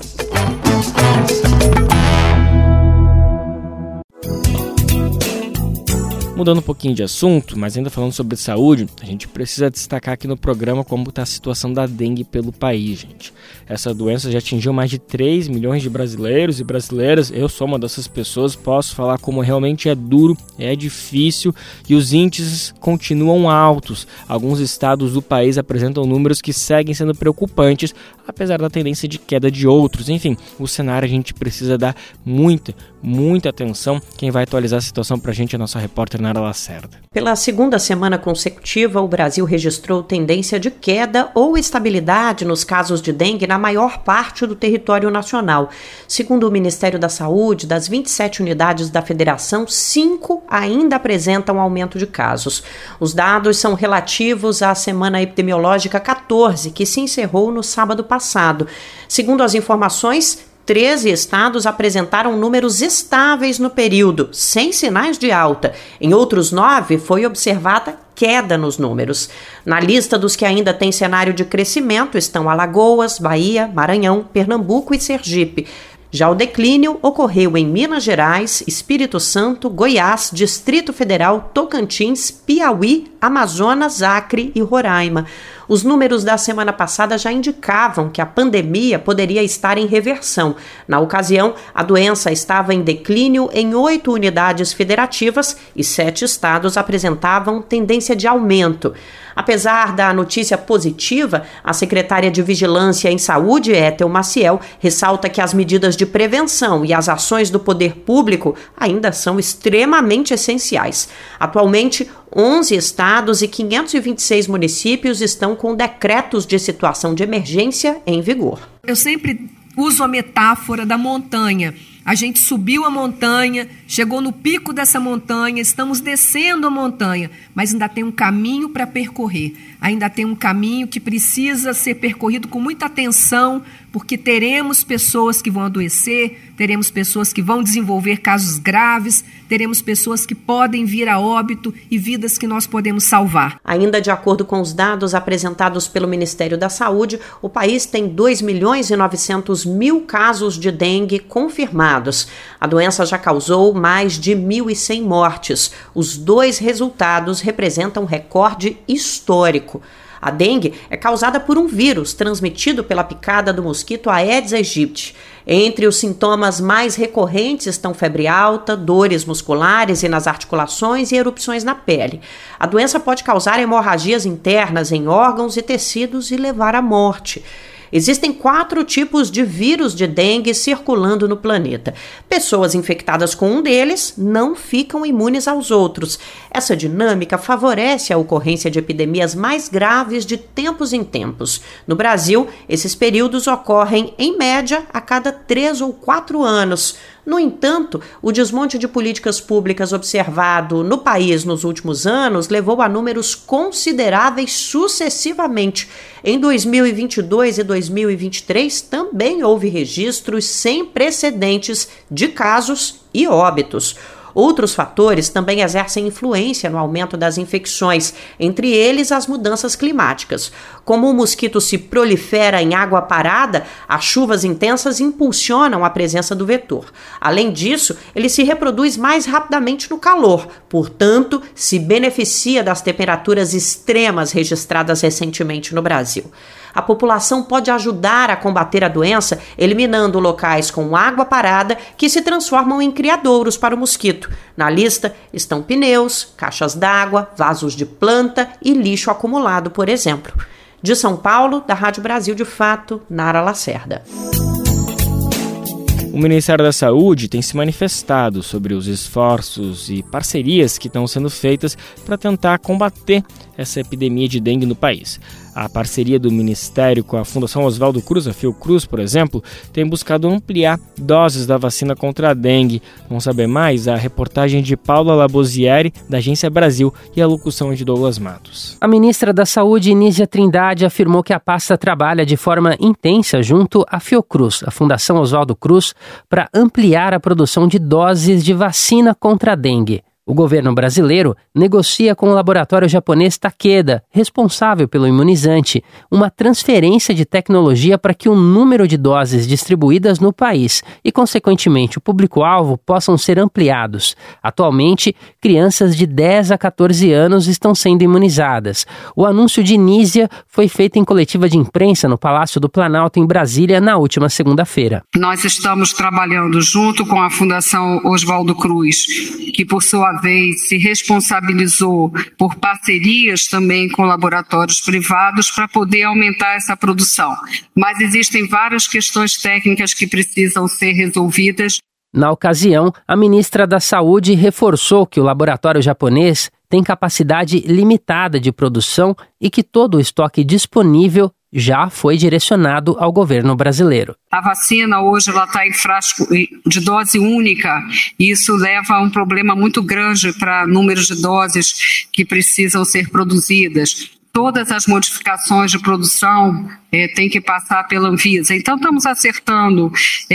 Mudando um pouquinho de assunto, mas ainda falando sobre saúde, a gente precisa destacar aqui no programa como está a situação da dengue pelo país, gente. Essa doença já atingiu mais de três milhões de brasileiros e brasileiras. Eu sou uma dessas pessoas, posso falar como realmente é duro, é difícil e os índices continuam altos. Alguns estados do país apresentam números que seguem sendo preocupantes, apesar da tendência de queda de outros. Enfim, o cenário a gente precisa dar muita, muita atenção. Quem vai atualizar a situação pra gente é a nossa repórter Nara Lacerda. Pela segunda semana consecutiva, o Brasil registrou tendência de queda ou estabilidade nos casos de dengue na maior parte do território nacional. Segundo o Ministério da Saúde, das vinte e sete unidades da federação, cinco ainda apresentam aumento de casos. Os dados são relativos à semana epidemiológica quatorze, que se encerrou no sábado passado. Segundo as informações, treze estados apresentaram números estáveis no período, sem sinais de alta. Em outros nove, foi observada queda nos números. Na lista dos que ainda têm cenário de crescimento estão Alagoas, Bahia, Maranhão, Pernambuco e Sergipe. Já o declínio ocorreu em Minas Gerais, Espírito Santo, Goiás, Distrito Federal, Tocantins, Piauí, Amazonas, Acre e Roraima. Os números da semana passada já indicavam que a pandemia poderia estar em reversão. Na ocasião, a doença estava em declínio em oito unidades federativas e sete estados apresentavam tendência de aumento. Apesar da notícia positiva, a secretária de Vigilância em Saúde, Ethel Maciel, ressalta que as medidas de prevenção e as ações do poder público ainda são extremamente essenciais. Atualmente, onze estados e quinhentos e vinte e seis municípios estão com decretos de situação de emergência em vigor. Eu sempre uso a metáfora da montanha. A gente subiu a montanha, chegou no pico dessa montanha, estamos descendo a montanha, mas ainda tem um caminho para percorrer. Ainda tem um caminho que precisa ser percorrido com muita atenção, porque teremos pessoas que vão adoecer, teremos pessoas que vão desenvolver casos graves, teremos pessoas que podem vir a óbito e vidas que nós podemos salvar. Ainda de acordo com os dados apresentados pelo Ministério da Saúde, o país tem dois milhões e novecentos mil casos de dengue confirmados. A doença já causou mais de mil e cem mortes. Os dois resultados representam um recorde histórico. A dengue é causada por um vírus transmitido pela picada do mosquito Aedes aegypti. Entre os sintomas mais recorrentes estão febre alta, dores musculares e nas articulações e erupções na pele. A doença pode causar hemorragias internas em órgãos e tecidos e levar à morte. Existem quatro tipos de vírus de dengue circulando no planeta. Pessoas infectadas com um deles não ficam imunes aos outros. Essa dinâmica favorece a ocorrência de epidemias mais graves de tempos em tempos. No Brasil, esses períodos ocorrem, em média, a cada três ou quatro anos. No entanto, o desmonte de políticas públicas observado no país nos últimos anos levou a números consideráveis sucessivamente. Em dois mil e vinte e dois e dois mil e vinte e três também houve registros sem precedentes de casos e óbitos. Outros fatores também exercem influência no aumento das infecções, entre eles as mudanças climáticas. Como o mosquito se prolifera em água parada, as chuvas intensas impulsionam a presença do vetor. Além disso, ele se reproduz mais rapidamente no calor, portanto, se beneficia das temperaturas extremas registradas recentemente no Brasil. A população pode ajudar a combater a doença eliminando locais com água parada que se transformam em criadouros para o mosquito. Na lista estão pneus, caixas d'água, vasos de planta e lixo acumulado, por exemplo. De São Paulo, da Rádio Brasil de Fato, Nara Lacerda. O Ministério da Saúde tem se manifestado sobre os esforços e parcerias que estão sendo feitas para tentar combater essa epidemia de dengue no país. A parceria do Ministério com a Fundação Oswaldo Cruz, a Fiocruz, por exemplo, tem buscado ampliar doses da vacina contra a dengue. Vamos saber mais? A reportagem de Paula Labosieri, da Agência Brasil, e a locução de Douglas Matos. A ministra da Saúde, Nízia Trindade, afirmou que a pasta trabalha de forma intensa junto à Fiocruz, a Fundação Oswaldo Cruz, para ampliar a produção de doses de vacina contra a dengue. O governo brasileiro negocia com o laboratório japonês Takeda, responsável pelo imunizante, uma transferência de tecnologia para que o número de doses distribuídas no país e, consequentemente, o público-alvo possam ser ampliados. Atualmente, crianças de dez a quatorze anos estão sendo imunizadas. O anúncio de Nízia foi feito em coletiva de imprensa no Palácio do Planalto, em Brasília, na última segunda-feira. Nós estamos trabalhando junto com a Fundação Oswaldo Cruz, que, por sua vez, se responsabilizou por parcerias também com laboratórios privados para poder aumentar essa produção. Mas existem várias questões técnicas que precisam ser resolvidas. Na ocasião, a ministra da Saúde reforçou que o laboratório japonês tem capacidade limitada de produção e que todo o estoque disponível já foi direcionado ao governo brasileiro. A vacina hoje ela está em frasco de dose única e isso leva a um problema muito grande para números de doses que precisam ser produzidas. Todas as modificações de produção é, têm que passar pela Anvisa. Então, estamos acertando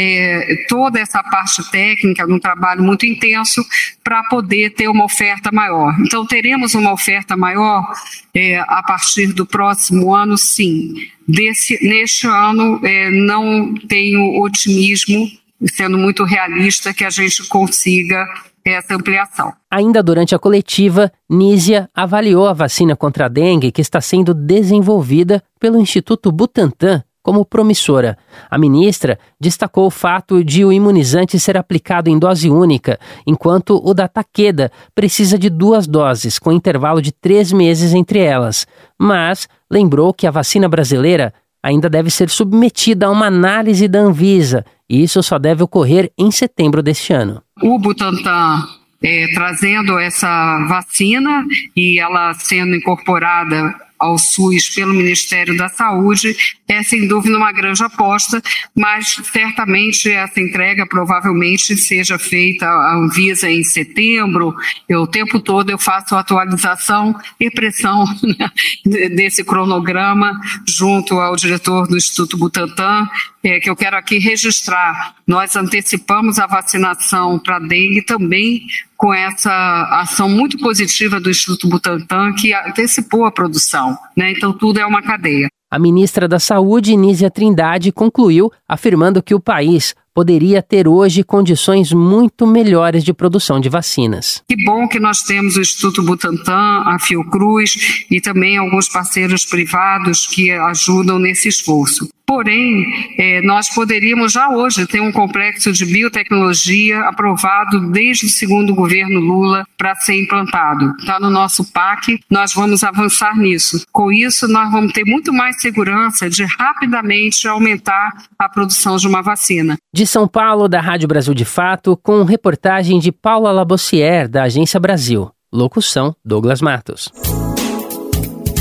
é, toda essa parte técnica num trabalho muito intenso para poder ter uma oferta maior. Então, teremos uma oferta maior é, a partir do próximo ano, sim. Desse, neste ano, é, não tenho otimismo, sendo muito realista, que a gente consiga essa ampliação. Ainda durante a coletiva, Nízia avaliou a vacina contra a dengue que está sendo desenvolvida pelo Instituto Butantan como promissora. A ministra destacou o fato de o imunizante ser aplicado em dose única, enquanto o da Takeda precisa de duas doses, com intervalo de três meses entre elas. Mas lembrou que a vacina brasileira ainda deve ser submetida a uma análise da Anvisa, e isso só deve ocorrer em setembro deste ano. O Butantan é, trazendo essa vacina e ela sendo incorporada ao SUS pelo Ministério da Saúde é sem dúvida uma grande aposta, mas certamente essa entrega provavelmente seja feita a Anvisa em setembro. Eu, o tempo todo eu faço atualização e pressão, né, desse cronograma junto ao diretor do Instituto Butantan, é, que eu quero aqui registrar. Nós antecipamos a vacinação para dengue também com essa ação muito positiva do Instituto Butantan, que antecipou a produção, né? Então tudo é uma cadeia. A ministra da Saúde, Nízia Trindade, concluiu afirmando que o país poderia ter hoje condições muito melhores de produção de vacinas. Que bom que nós temos o Instituto Butantan, a Fiocruz e também alguns parceiros privados que ajudam nesse esforço. Porém, eh, nós poderíamos já hoje ter um complexo de biotecnologia aprovado desde o segundo governo Lula para ser implantado. Está no nosso P A C, nós vamos avançar nisso. Com isso, nós vamos ter muito mais segurança de rapidamente aumentar a produção de uma vacina. De São Paulo, da Rádio Brasil de Fato, com reportagem de Paula Labosieri, da Agência Brasil. Locução, Douglas Matos.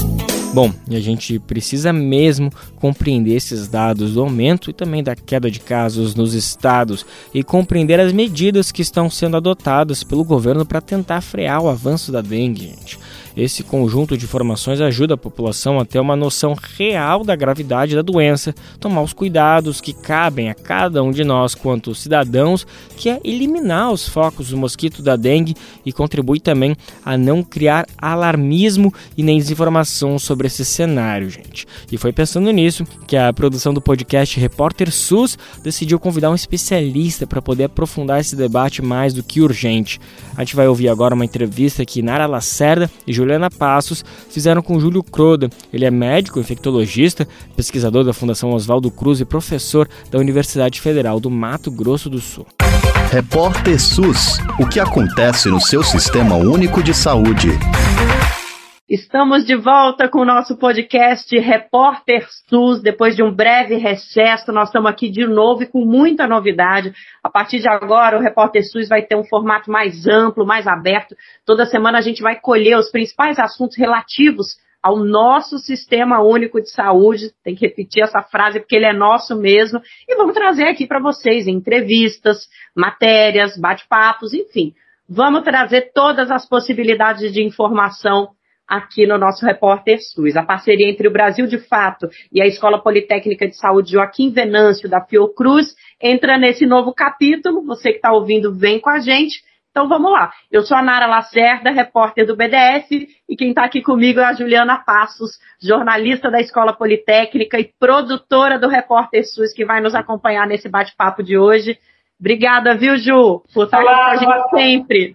Bom, e a gente precisa mesmo compreender esses dados do aumento e também da queda de casos nos estados e compreender as medidas que estão sendo adotadas pelo governo para tentar frear o avanço da dengue, gente. Esse conjunto de informações ajuda a população a ter uma noção real da gravidade da doença, tomar os cuidados que cabem a cada um de nós quanto cidadãos, que é eliminar os focos do mosquito da dengue e contribui também a não criar alarmismo e nem desinformação sobre esse cenário, gente. E foi pensando nisso que a produção do podcast Repórter SUS decidiu convidar um especialista para poder aprofundar esse debate mais do que urgente. A gente vai ouvir agora uma entrevista que Nara Lacerda e Juliana Passos fizeram com Júlio Croda. Ele é médico, infectologista, pesquisador da Fundação Oswaldo Cruz e professor da Universidade Federal do Mato Grosso do Sul. Repórter SUS. O que acontece no seu Sistema Único de Saúde? Estamos de volta com o nosso podcast Repórter SUS. Depois de um breve recesso, nós estamos aqui de novo e com muita novidade. A partir de agora, o Repórter SUS vai ter um formato mais amplo, mais aberto. Toda semana a gente vai colher os principais assuntos relativos ao nosso Sistema Único de Saúde. Tem que repetir essa frase porque ele é nosso mesmo. E vamos trazer aqui para vocês entrevistas, matérias, bate-papos, enfim. Vamos trazer todas as possibilidades de informação aqui no nosso Repórter SUS. A parceria entre o Brasil de Fato e a Escola Politécnica de Saúde Joaquim Venâncio da Fiocruz entra nesse novo capítulo. Você que está ouvindo, vem com a gente. Então vamos lá. Eu sou a Nara Lacerda, repórter do B D F, e quem está aqui comigo é a Juliana Passos, jornalista da Escola Politécnica e produtora do Repórter SUS, que vai nos acompanhar nesse bate-papo de hoje. Obrigada, viu, Ju, por estar Olá, com a gente sempre.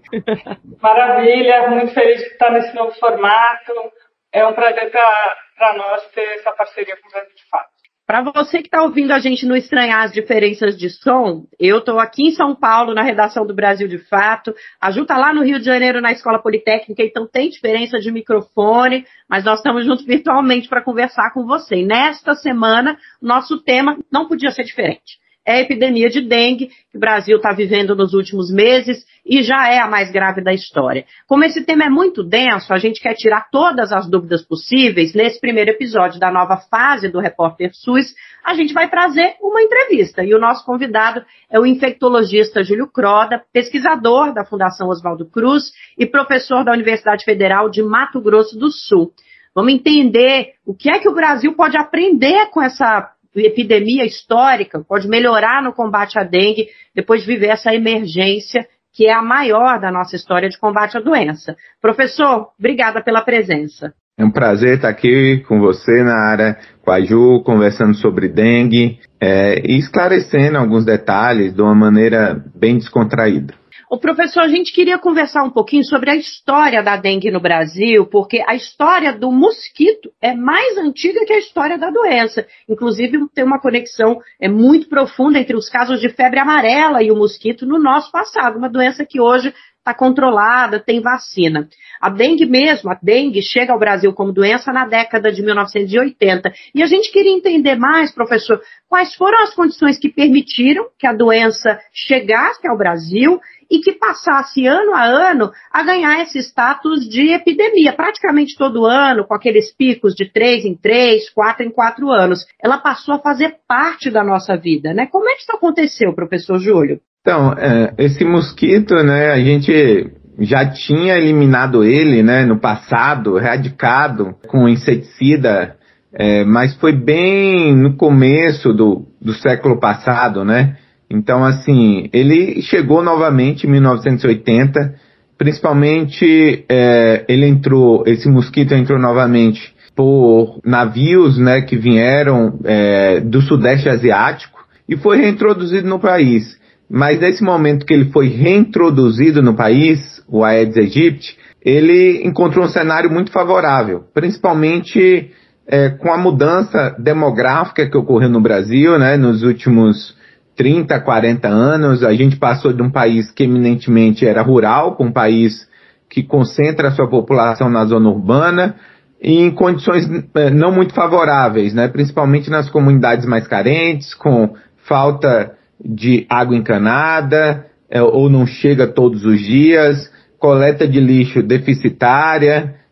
Maravilha, muito feliz de estar nesse novo formato. É um prazer para nós ter essa parceria com o Brasil de Fato. Para você que está ouvindo a gente não estranhar as diferenças de som, eu estou aqui em São Paulo, na redação do Brasil de Fato. A Ju está lá no Rio de Janeiro, na Escola Politécnica, então tem diferença de microfone, mas nós estamos juntos virtualmente para conversar com você. E nesta semana, nosso tema não podia ser diferente. É a epidemia de dengue que o Brasil está vivendo nos últimos meses e já é a mais grave da história. Como esse tema é muito denso, a gente quer tirar todas as dúvidas possíveis. Nesse primeiro episódio da nova fase do Repórter SUS, a gente vai trazer uma entrevista. E o nosso convidado é o infectologista Júlio Croda, pesquisador da Fundação Oswaldo Cruz e professor da Universidade Federal de Mato Grosso do Sul. Vamos entender o que é que o Brasil pode aprender com essa epidemia histórica, pode melhorar no combate à dengue depois de viver essa emergência que é a maior da nossa história de combate à doença. Professor, obrigada pela presença. É um prazer estar aqui com você, Nara, com a Ju, conversando sobre dengue é, e esclarecendo alguns detalhes de uma maneira bem descontraída. O professor, a gente queria conversar um pouquinho sobre a história da dengue no Brasil, porque a história do mosquito é mais antiga que a história da doença. Inclusive, tem uma conexão é, muito profunda entre os casos de febre amarela e o mosquito no nosso passado, uma doença que hoje está controlada, tem vacina. A dengue mesmo, a dengue chega ao Brasil como doença na década de mil novecentos e oitenta. E a gente queria entender mais, professor, quais foram as condições que permitiram que a doença chegasse ao Brasil e que passasse ano a ano a ganhar esse status de epidemia, praticamente todo ano, com aqueles picos de três em três, quatro em quatro anos. Ela passou a fazer parte da nossa vida, né? Como é que isso aconteceu, professor Júlio? Então, é, esse mosquito, né, a gente já tinha eliminado ele, né, no passado, erradicado com inseticida, é, mas foi bem no começo do, do século passado, né? Então, assim, ele chegou novamente em mil novecentos e oitenta, principalmente é, ele entrou, esse mosquito entrou novamente por navios, né, que vieram é, do Sudeste Asiático e foi reintroduzido no país. Mas nesse momento que ele foi reintroduzido no país, o Aedes aegypti, ele encontrou um cenário muito favorável, principalmente é, com a mudança demográfica que ocorreu no Brasil, né, nos últimos trinta, quarenta anos. A gente passou de um país que eminentemente era rural, para um país que concentra a sua população na zona urbana, e em condições é, não muito favoráveis, né, principalmente nas comunidades mais carentes, com falta de água encanada, é, ou não chega todos os dias, coleta de lixo deficitária,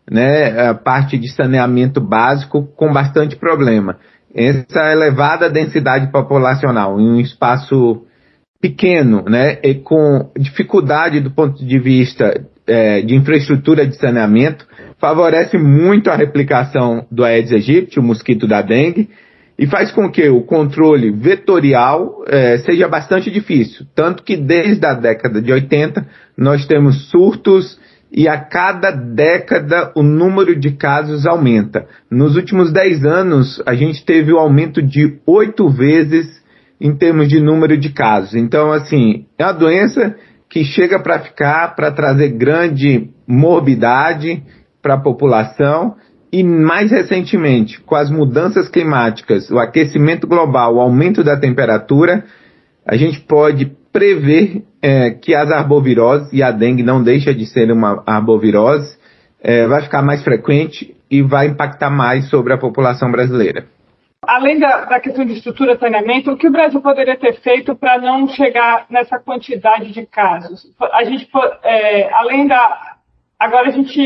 né, a parte de saneamento básico com bastante problema. Essa elevada densidade populacional em um espaço pequeno, né, e com dificuldade do ponto de vista é, de infraestrutura de saneamento, favorece muito a replicação do Aedes aegypti, o mosquito da dengue, e faz com que o controle vetorial é, seja bastante difícil. Tanto que desde a década de oitenta nós temos surtos e a cada década o número de casos aumenta. Nos últimos dez anos a gente teve um aumento de oito vezes em termos de número de casos. Então, assim, é uma doença que chega para ficar, para trazer grande morbidade para a população. E mais recentemente, com as mudanças climáticas, o aquecimento global, o aumento da temperatura, a gente pode prever é, que as arboviroses, e a dengue não deixa de ser uma arbovirose, é, vai ficar mais frequente e vai impactar mais sobre a população brasileira. Além da, da questão de estrutura de saneamento, o que o Brasil poderia ter feito para não chegar nessa quantidade de casos? A gente, é, além da... Agora a gente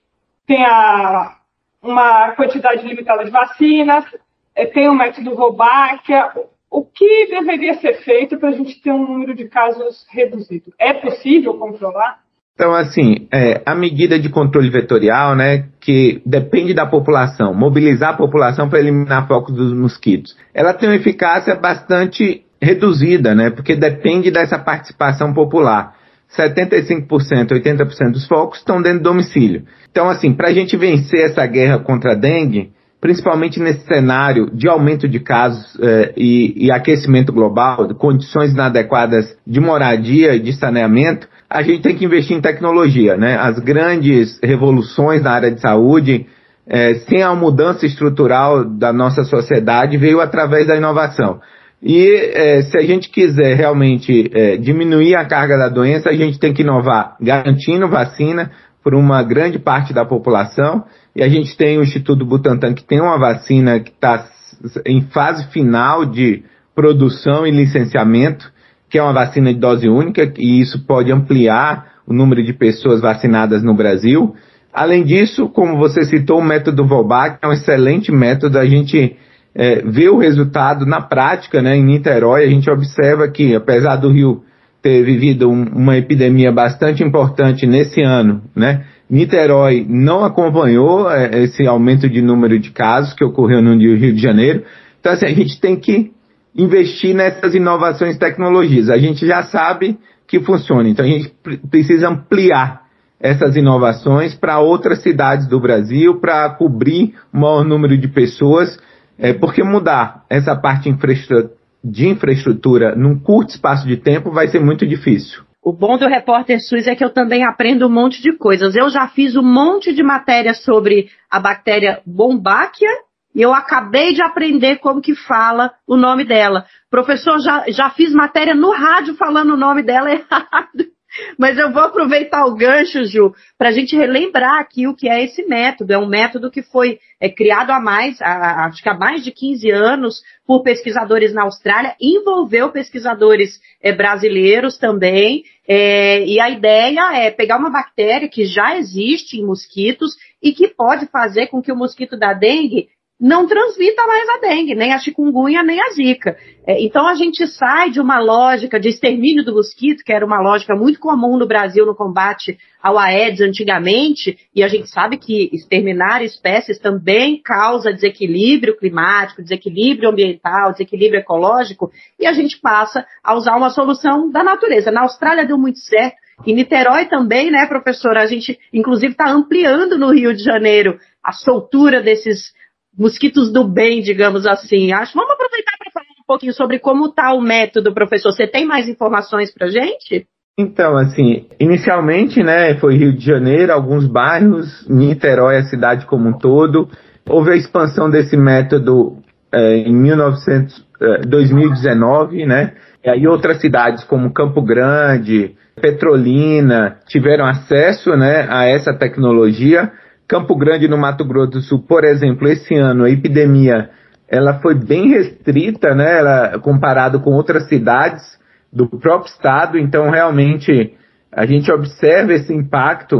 tem a... uma quantidade limitada de vacinas, tem o método Wolbachia. O que deveria ser feito para a gente ter um número de casos reduzido? É possível controlar? Então, assim, é, a medida de controle vetorial, né, que depende da população, mobilizar a população para eliminar focos dos mosquitos, ela tem uma eficácia bastante reduzida, né, porque depende dessa participação popular. setenta e cinco por cento, oitenta por cento dos focos estão dentro do domicílio. Então, assim, para a gente vencer essa guerra contra a dengue, principalmente nesse cenário de aumento de casos eh, e, e aquecimento global, de condições inadequadas de moradia e de saneamento, a gente tem que investir em tecnologia, né? As grandes revoluções na área de saúde, eh, sem a mudança estrutural da nossa sociedade, veio através da inovação. E eh, se a gente quiser realmente eh, diminuir a carga da doença, a gente tem que inovar garantindo vacina por uma grande parte da população. E a gente tem o Instituto Butantan, que tem uma vacina que está em fase final de produção e licenciamento, que é uma vacina de dose única, e isso pode ampliar o número de pessoas vacinadas no Brasil. Além disso, como você citou, o método Wolbachia é um excelente método. A gente é, vê o resultado na prática, né? Em Niterói, a gente observa que, apesar do Rio ter vivido um, uma epidemia bastante importante nesse ano, né? Niterói não acompanhou é, esse aumento de número de casos que ocorreu no Rio de Janeiro. Então, assim, a gente tem que investir nessas inovações e tecnologias. A gente já sabe que funciona, então a gente precisa ampliar essas inovações para outras cidades do Brasil, para cobrir o maior número de pessoas, é, porque mudar essa parte infraestrutura, de infraestrutura num curto espaço de tempo vai ser muito difícil. O bom do Repórter SUS é que eu também aprendo um monte de coisas. Eu já fiz um monte de matéria sobre a bactéria Wolbachia e eu acabei de aprender como que fala o nome dela. Professor, já, já fiz matéria no rádio falando o nome dela errado. Mas eu vou aproveitar o gancho, Ju, para a gente relembrar aqui o que é esse método. É um método que foi é, criado há mais, há, acho que há mais de quinze anos, por pesquisadores na Austrália, envolveu pesquisadores é, brasileiros também, é, e a ideia é pegar uma bactéria que já existe em mosquitos e que pode fazer com que o mosquito da dengue não transmita mais a dengue, nem a chikungunya, nem a zika. É, então a gente sai de uma lógica de extermínio do mosquito, que era uma lógica muito comum no Brasil no combate ao Aedes antigamente, e a gente sabe que exterminar espécies também causa desequilíbrio climático, desequilíbrio ambiental, desequilíbrio ecológico, e a gente passa a usar uma solução da natureza. Na Austrália deu muito certo, em Niterói também, né, professora? A gente, inclusive, está ampliando no Rio de Janeiro a soltura desses mosquitos do bem, digamos assim. Acho. Vamos aproveitar para falar um pouquinho sobre como está o método, professor. Você tem mais informações para a gente? Então, assim, inicialmente, né, foi Rio de Janeiro, alguns bairros, Niterói, a cidade como um todo. Houve a expansão desse método é, em mil e novecentos, é, dois mil e dezenove, né? E aí outras cidades como Campo Grande, Petrolina, tiveram acesso, né, a essa tecnologia. Campo Grande, no Mato Grosso do Sul, por exemplo, esse ano a epidemia ela foi bem restrita, né, ela, comparado com outras cidades do próprio estado. Então, realmente, a gente observa esse impacto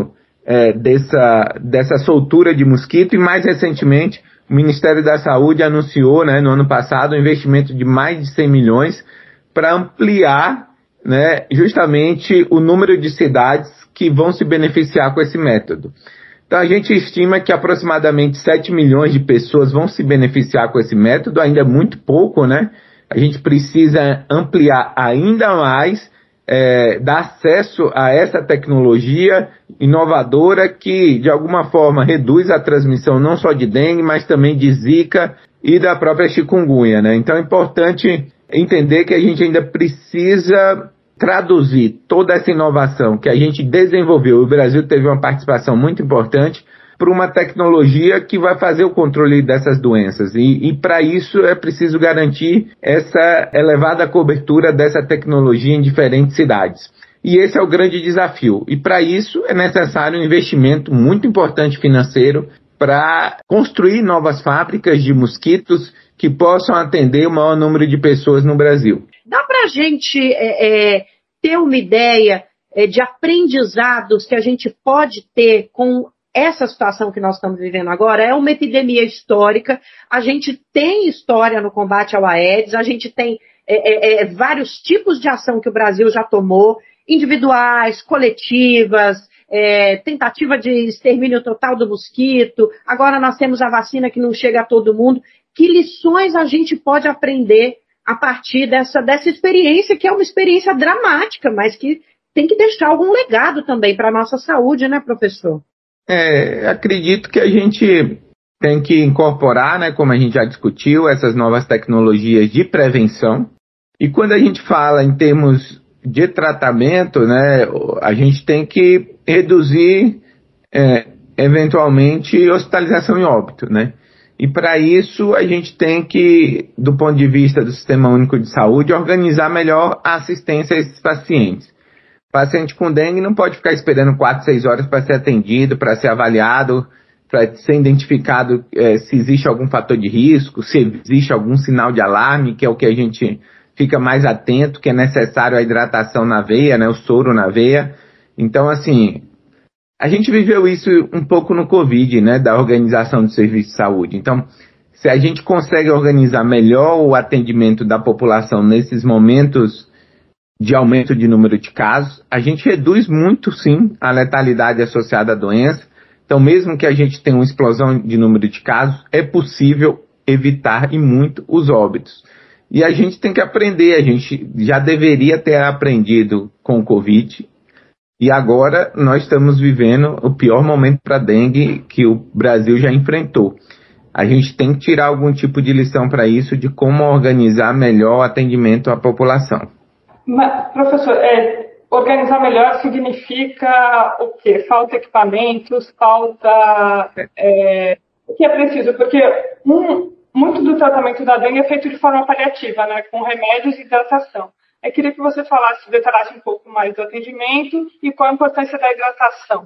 é, dessa, dessa soltura de mosquito, e mais recentemente o Ministério da Saúde anunciou, né, no ano passado, um investimento de mais de cem milhões para ampliar, né, justamente o número de cidades que vão se beneficiar com esse método. Então a gente estima que aproximadamente sete milhões de pessoas vão se beneficiar com esse método, ainda é muito pouco, né? A gente precisa ampliar ainda mais, é, dar acesso a essa tecnologia inovadora que, de alguma forma, reduz a transmissão não só de dengue, mas também de zika e da própria chikungunya, né? Então é importante entender que a gente ainda precisa traduzir toda essa inovação que a gente desenvolveu, o Brasil teve uma participação muito importante, para uma tecnologia que vai fazer o controle dessas doenças. E, e para isso é preciso garantir essa elevada cobertura dessa tecnologia em diferentes cidades. E esse é o grande desafio. E para isso é necessário um investimento muito importante financeiro para construir novas fábricas de mosquitos que possam atender o maior número de pessoas no Brasil. Dá para a gente é, é, ter uma ideia é, de aprendizados que a gente pode ter com essa situação que nós estamos vivendo agora? É uma epidemia histórica, a gente tem história no combate ao Aedes, a gente tem é, é, vários tipos de ação que o Brasil já tomou, individuais, coletivas, é, tentativa de extermínio total do mosquito, agora nós temos a vacina que não chega a todo mundo. Que lições a gente pode aprender a partir dessa, dessa experiência, que é uma experiência dramática, mas que tem que deixar algum legado também para a nossa saúde, né, professor? É, acredito que a gente tem que incorporar, né, como a gente já discutiu, essas novas tecnologias de prevenção. E quando a gente fala em termos de tratamento, né, a gente tem que reduzir, é, eventualmente, hospitalização e óbito, né? E para isso a gente tem que, do ponto de vista do Sistema Único de Saúde, organizar melhor a assistência a esses pacientes. Paciente com dengue não pode ficar esperando quatro, seis horas para ser atendido, para ser avaliado, para ser identificado é, se existe algum fator de risco, se existe algum sinal de alarme, que é o que a gente fica mais atento, que é necessário a hidratação na veia, né, o soro na veia. Então, assim, a gente viveu isso um pouco no Covid, né, da organização do serviço de saúde. Então, se a gente consegue organizar melhor o atendimento da população nesses momentos de aumento de número de casos, a gente reduz muito, sim, a letalidade associada à doença. Então, mesmo que a gente tenha uma explosão de número de casos, é possível evitar e muito os óbitos. E a gente tem que aprender, a gente já deveria ter aprendido com o Covid, e agora nós estamos vivendo o pior momento para a dengue que o Brasil já enfrentou. A gente tem que tirar algum tipo de lição para isso, de como organizar melhor o atendimento à população. Mas, professor, é, organizar melhor significa o quê? Falta equipamentos, falta... É, o que é preciso? Porque um, muito do tratamento da dengue é feito de forma paliativa, né, com remédios e hidratação. Eu queria que você falasse, detalhasse um pouco mais do atendimento e qual a importância da hidratação.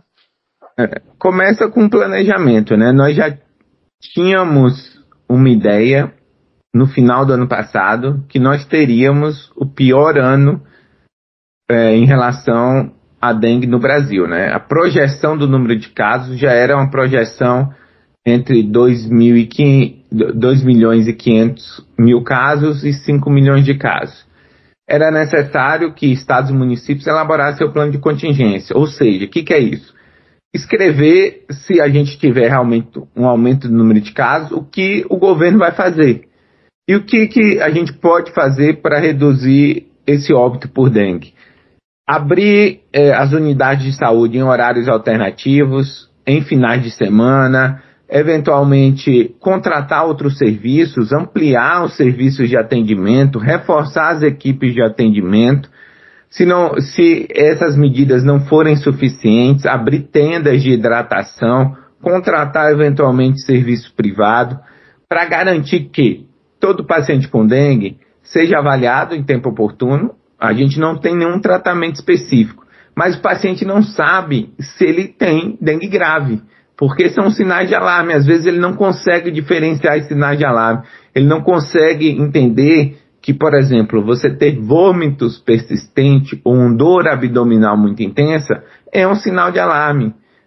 É, começa com planejamento, né? Nós já tínhamos uma ideia no final do ano passado que nós teríamos o pior ano é, em relação à dengue no Brasil, né? A projeção do número de casos já era uma projeção entre dois milhões e quinhentos mil casos e cinco milhões de casos. Era necessário que estados e municípios elaborassem seu plano de contingência. Ou seja, o que, que é isso? Escrever, se a gente tiver realmente um aumento do número de casos, o que o governo vai fazer. E o que, que a gente pode fazer para reduzir esse óbito por dengue? Abrir eh, as unidades de saúde em horários alternativos, em finais de semana, eventualmente contratar outros serviços, ampliar os serviços de atendimento, reforçar as equipes de atendimento. Se, não, se essas medidas não forem suficientes, abrir tendas de hidratação, contratar eventualmente serviço privado, para garantir que todo paciente com dengue seja avaliado em tempo oportuno. A gente não tem nenhum tratamento específico, mas o paciente não sabe se ele tem dengue grave, porque são sinais de alarme. Às vezes ele não consegue diferenciar esses sinais de alarme, ele não consegue entender que, por exemplo, você ter vômitos persistentes ou uma dor abdominal muito intensa é um sinal de alarme.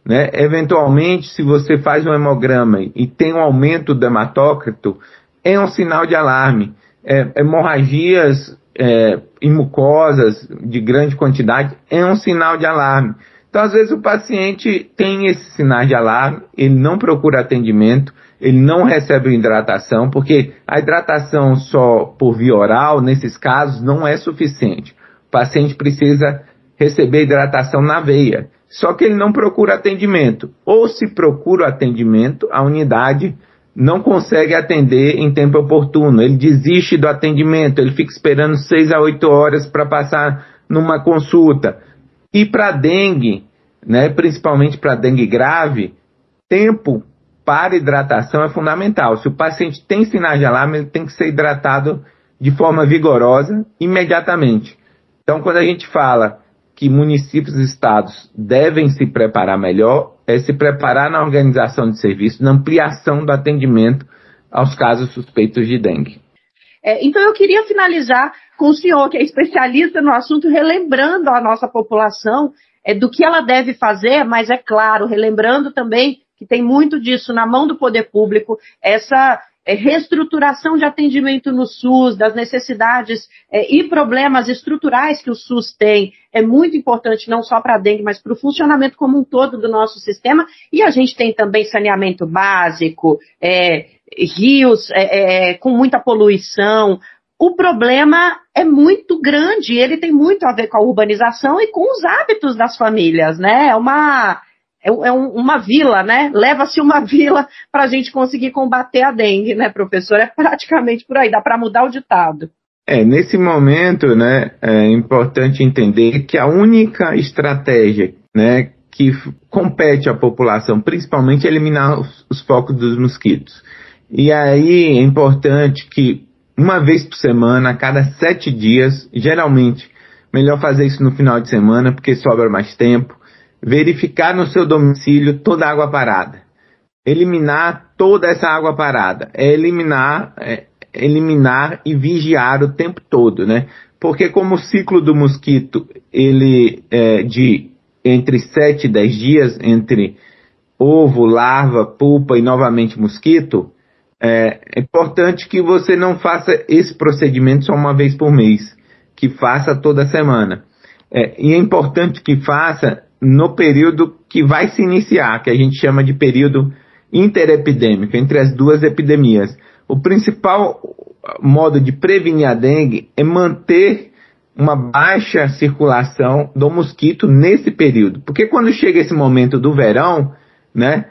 né? Eventualmente, se você faz um hemograma e tem um aumento do hematócrito, é um sinal de alarme. É, hemorragias é, em mucosas de grande quantidade é um sinal de alarme. Então, às vezes, o paciente tem esses sinais de alarme, ele não procura atendimento, ele não recebe hidratação, porque a hidratação só por via oral, nesses casos, não é suficiente. O paciente precisa receber hidratação na veia, só que ele não procura atendimento. Ou se procura o atendimento, a unidade não consegue atender em tempo oportuno, ele desiste do atendimento, ele fica esperando seis a oito horas para passar numa consulta. E para dengue, né, principalmente para dengue grave, tempo para hidratação é fundamental. Se o paciente tem sinais de alarme, ele tem que ser hidratado de forma vigorosa imediatamente. Então, quando a gente fala que municípios e estados devem se preparar melhor, é se preparar na organização de serviços, na ampliação do atendimento aos casos suspeitos de dengue. É, então, eu queria finalizar com o senhor, que é especialista no assunto, relembrando a nossa população é, do que ela deve fazer, mas, é claro, relembrando também que tem muito disso na mão do poder público, essa é, reestruturação de atendimento no SUS, das necessidades é, e problemas estruturais que o SUS tem, é muito importante não só para a dengue, mas para o funcionamento como um todo do nosso sistema. E a gente tem também saneamento básico, é, rios é, é, com muita poluição. O problema é muito grande, ele tem muito a ver com a urbanização e com os hábitos das famílias, né? É uma... É uma vila, né? Leva-se uma vila para a gente conseguir combater a dengue, né, professor? É praticamente por aí, dá para mudar o ditado. É, nesse momento, né, é importante entender que a única estratégia, né, que compete à população, principalmente, é eliminar os, os focos dos mosquitos. E aí é importante que, uma vez por semana, a cada sete dias, geralmente, melhor fazer isso no final de semana, porque sobra mais tempo, verificar no seu domicílio toda a água parada. Eliminar toda essa água parada. É eliminar, é, eliminar e vigiar o tempo todo, né? Porque como o ciclo do mosquito, ele é de entre sete e dez dias, entre ovo, larva, pupa e novamente mosquito, é, é importante que você não faça esse procedimento só uma vez por mês, que faça toda semana. É, e é importante que faça no período que vai se iniciar, que a gente chama de período interepidêmico, entre as duas epidemias. O principal modo de prevenir a dengue é manter uma baixa circulação do mosquito nesse período, porque quando chega esse momento do verão, né,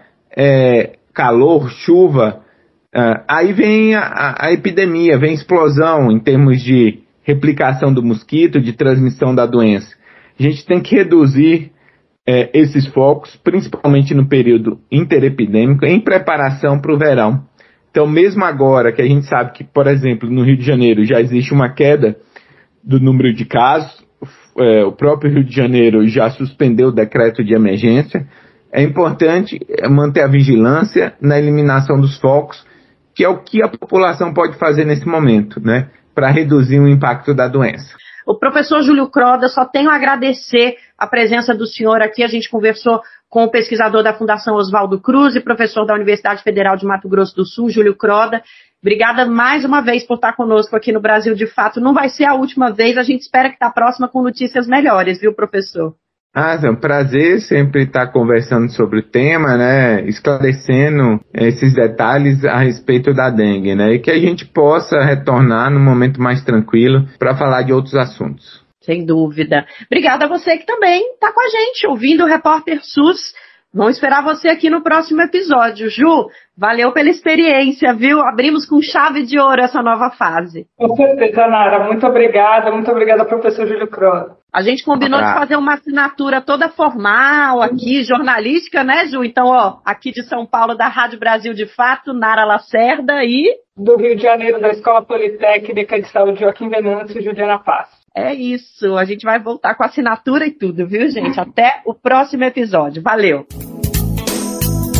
é, calor, chuva, uh, aí vem a, a epidemia, vem explosão em termos de replicação do mosquito, de transmissão da doença. A gente tem que reduzir É, esses focos, principalmente no período interepidêmico, em preparação para o verão. Então, mesmo agora que a gente sabe que, por exemplo, no Rio de Janeiro já existe uma queda do número de casos, é, o próprio Rio de Janeiro já suspendeu o decreto de emergência, é importante manter a vigilância na eliminação dos focos, que é o que a população pode fazer nesse momento, né, para reduzir o impacto da doença. O professor Júlio Croda, só tenho a agradecer a presença do senhor aqui. A gente conversou com o pesquisador da Fundação Oswaldo Cruz e professor da Universidade Federal de Mato Grosso do Sul, Júlio Croda. Obrigada mais uma vez por estar conosco aqui no Brasil de Fato. Não vai ser a última vez, a gente espera que está próxima com notícias melhores, viu, professor? Ah, é um prazer sempre estar conversando sobre o tema, né, esclarecendo esses detalhes a respeito da dengue, né, e que a gente possa retornar num momento mais tranquilo para falar de outros assuntos. Sem dúvida. Obrigada a você que também está com a gente, ouvindo o Repórter SUS. Vamos esperar você aqui no próximo episódio. Ju, valeu pela experiência, viu? Abrimos com chave de ouro essa nova fase. Com certeza, Nara. Muito obrigada. Muito obrigada, professor Júlio Croda. A gente combinou de fazer uma assinatura toda formal aqui, jornalística, né, Ju? Então, ó, aqui de São Paulo, da Rádio Brasil de Fato, Nara Lacerda e... do Rio de Janeiro, da Escola Politécnica de Saúde Joaquim Venâncio e Juliana Paz. É isso, a gente vai voltar com a assinatura e tudo, viu, gente? Até o próximo episódio. Valeu!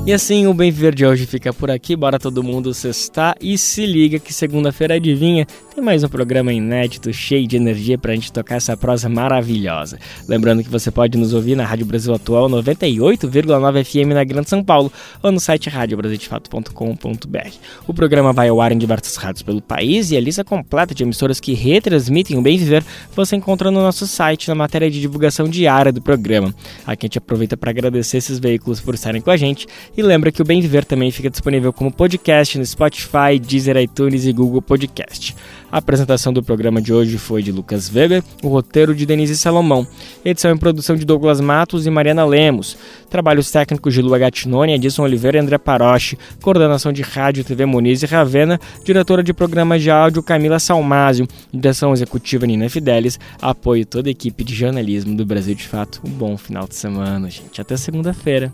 E assim, o Bem Viver de hoje fica por aqui. Bora todo mundo sextar e se liga que segunda-feira, adivinha, tem mais um programa inédito, cheio de energia pra gente tocar essa prosa maravilhosa. Lembrando que você pode nos ouvir na Rádio Brasil Atual noventa e oito vírgula nove F M na Grande São Paulo ou no site rádio brasil de fato ponto com ponto b r. O programa vai ao ar em diversas rádios pelo país e a lista completa de emissoras que retransmitem o Bem Viver você encontra no nosso site na matéria de divulgação diária do programa. Aqui a gente aproveita para agradecer esses veículos por estarem com a gente. E lembra que o Bem Viver também fica disponível como podcast no Spotify, Deezer, iTunes e Google Podcast. A apresentação do programa de hoje foi de Lucas Weber, o roteiro de Denise Salomão, edição e produção de Douglas Matos e Mariana Lemos, trabalhos técnicos de Lua Gattinoni, Edson Oliveira e André Paroche, coordenação de rádio T V Muniz e Ravena, diretora de programas de áudio Camila Salmásio, direção executiva Nina Fidelis, apoio toda a equipe de jornalismo do Brasil de Fato. Um bom final de semana, gente. Até segunda-feira.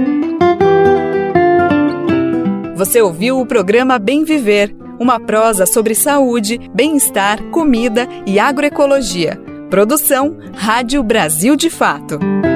Você ouviu o programa Bem Viver, uma prosa sobre saúde, bem-estar, comida e agroecologia. Produção Rádio Brasil de Fato.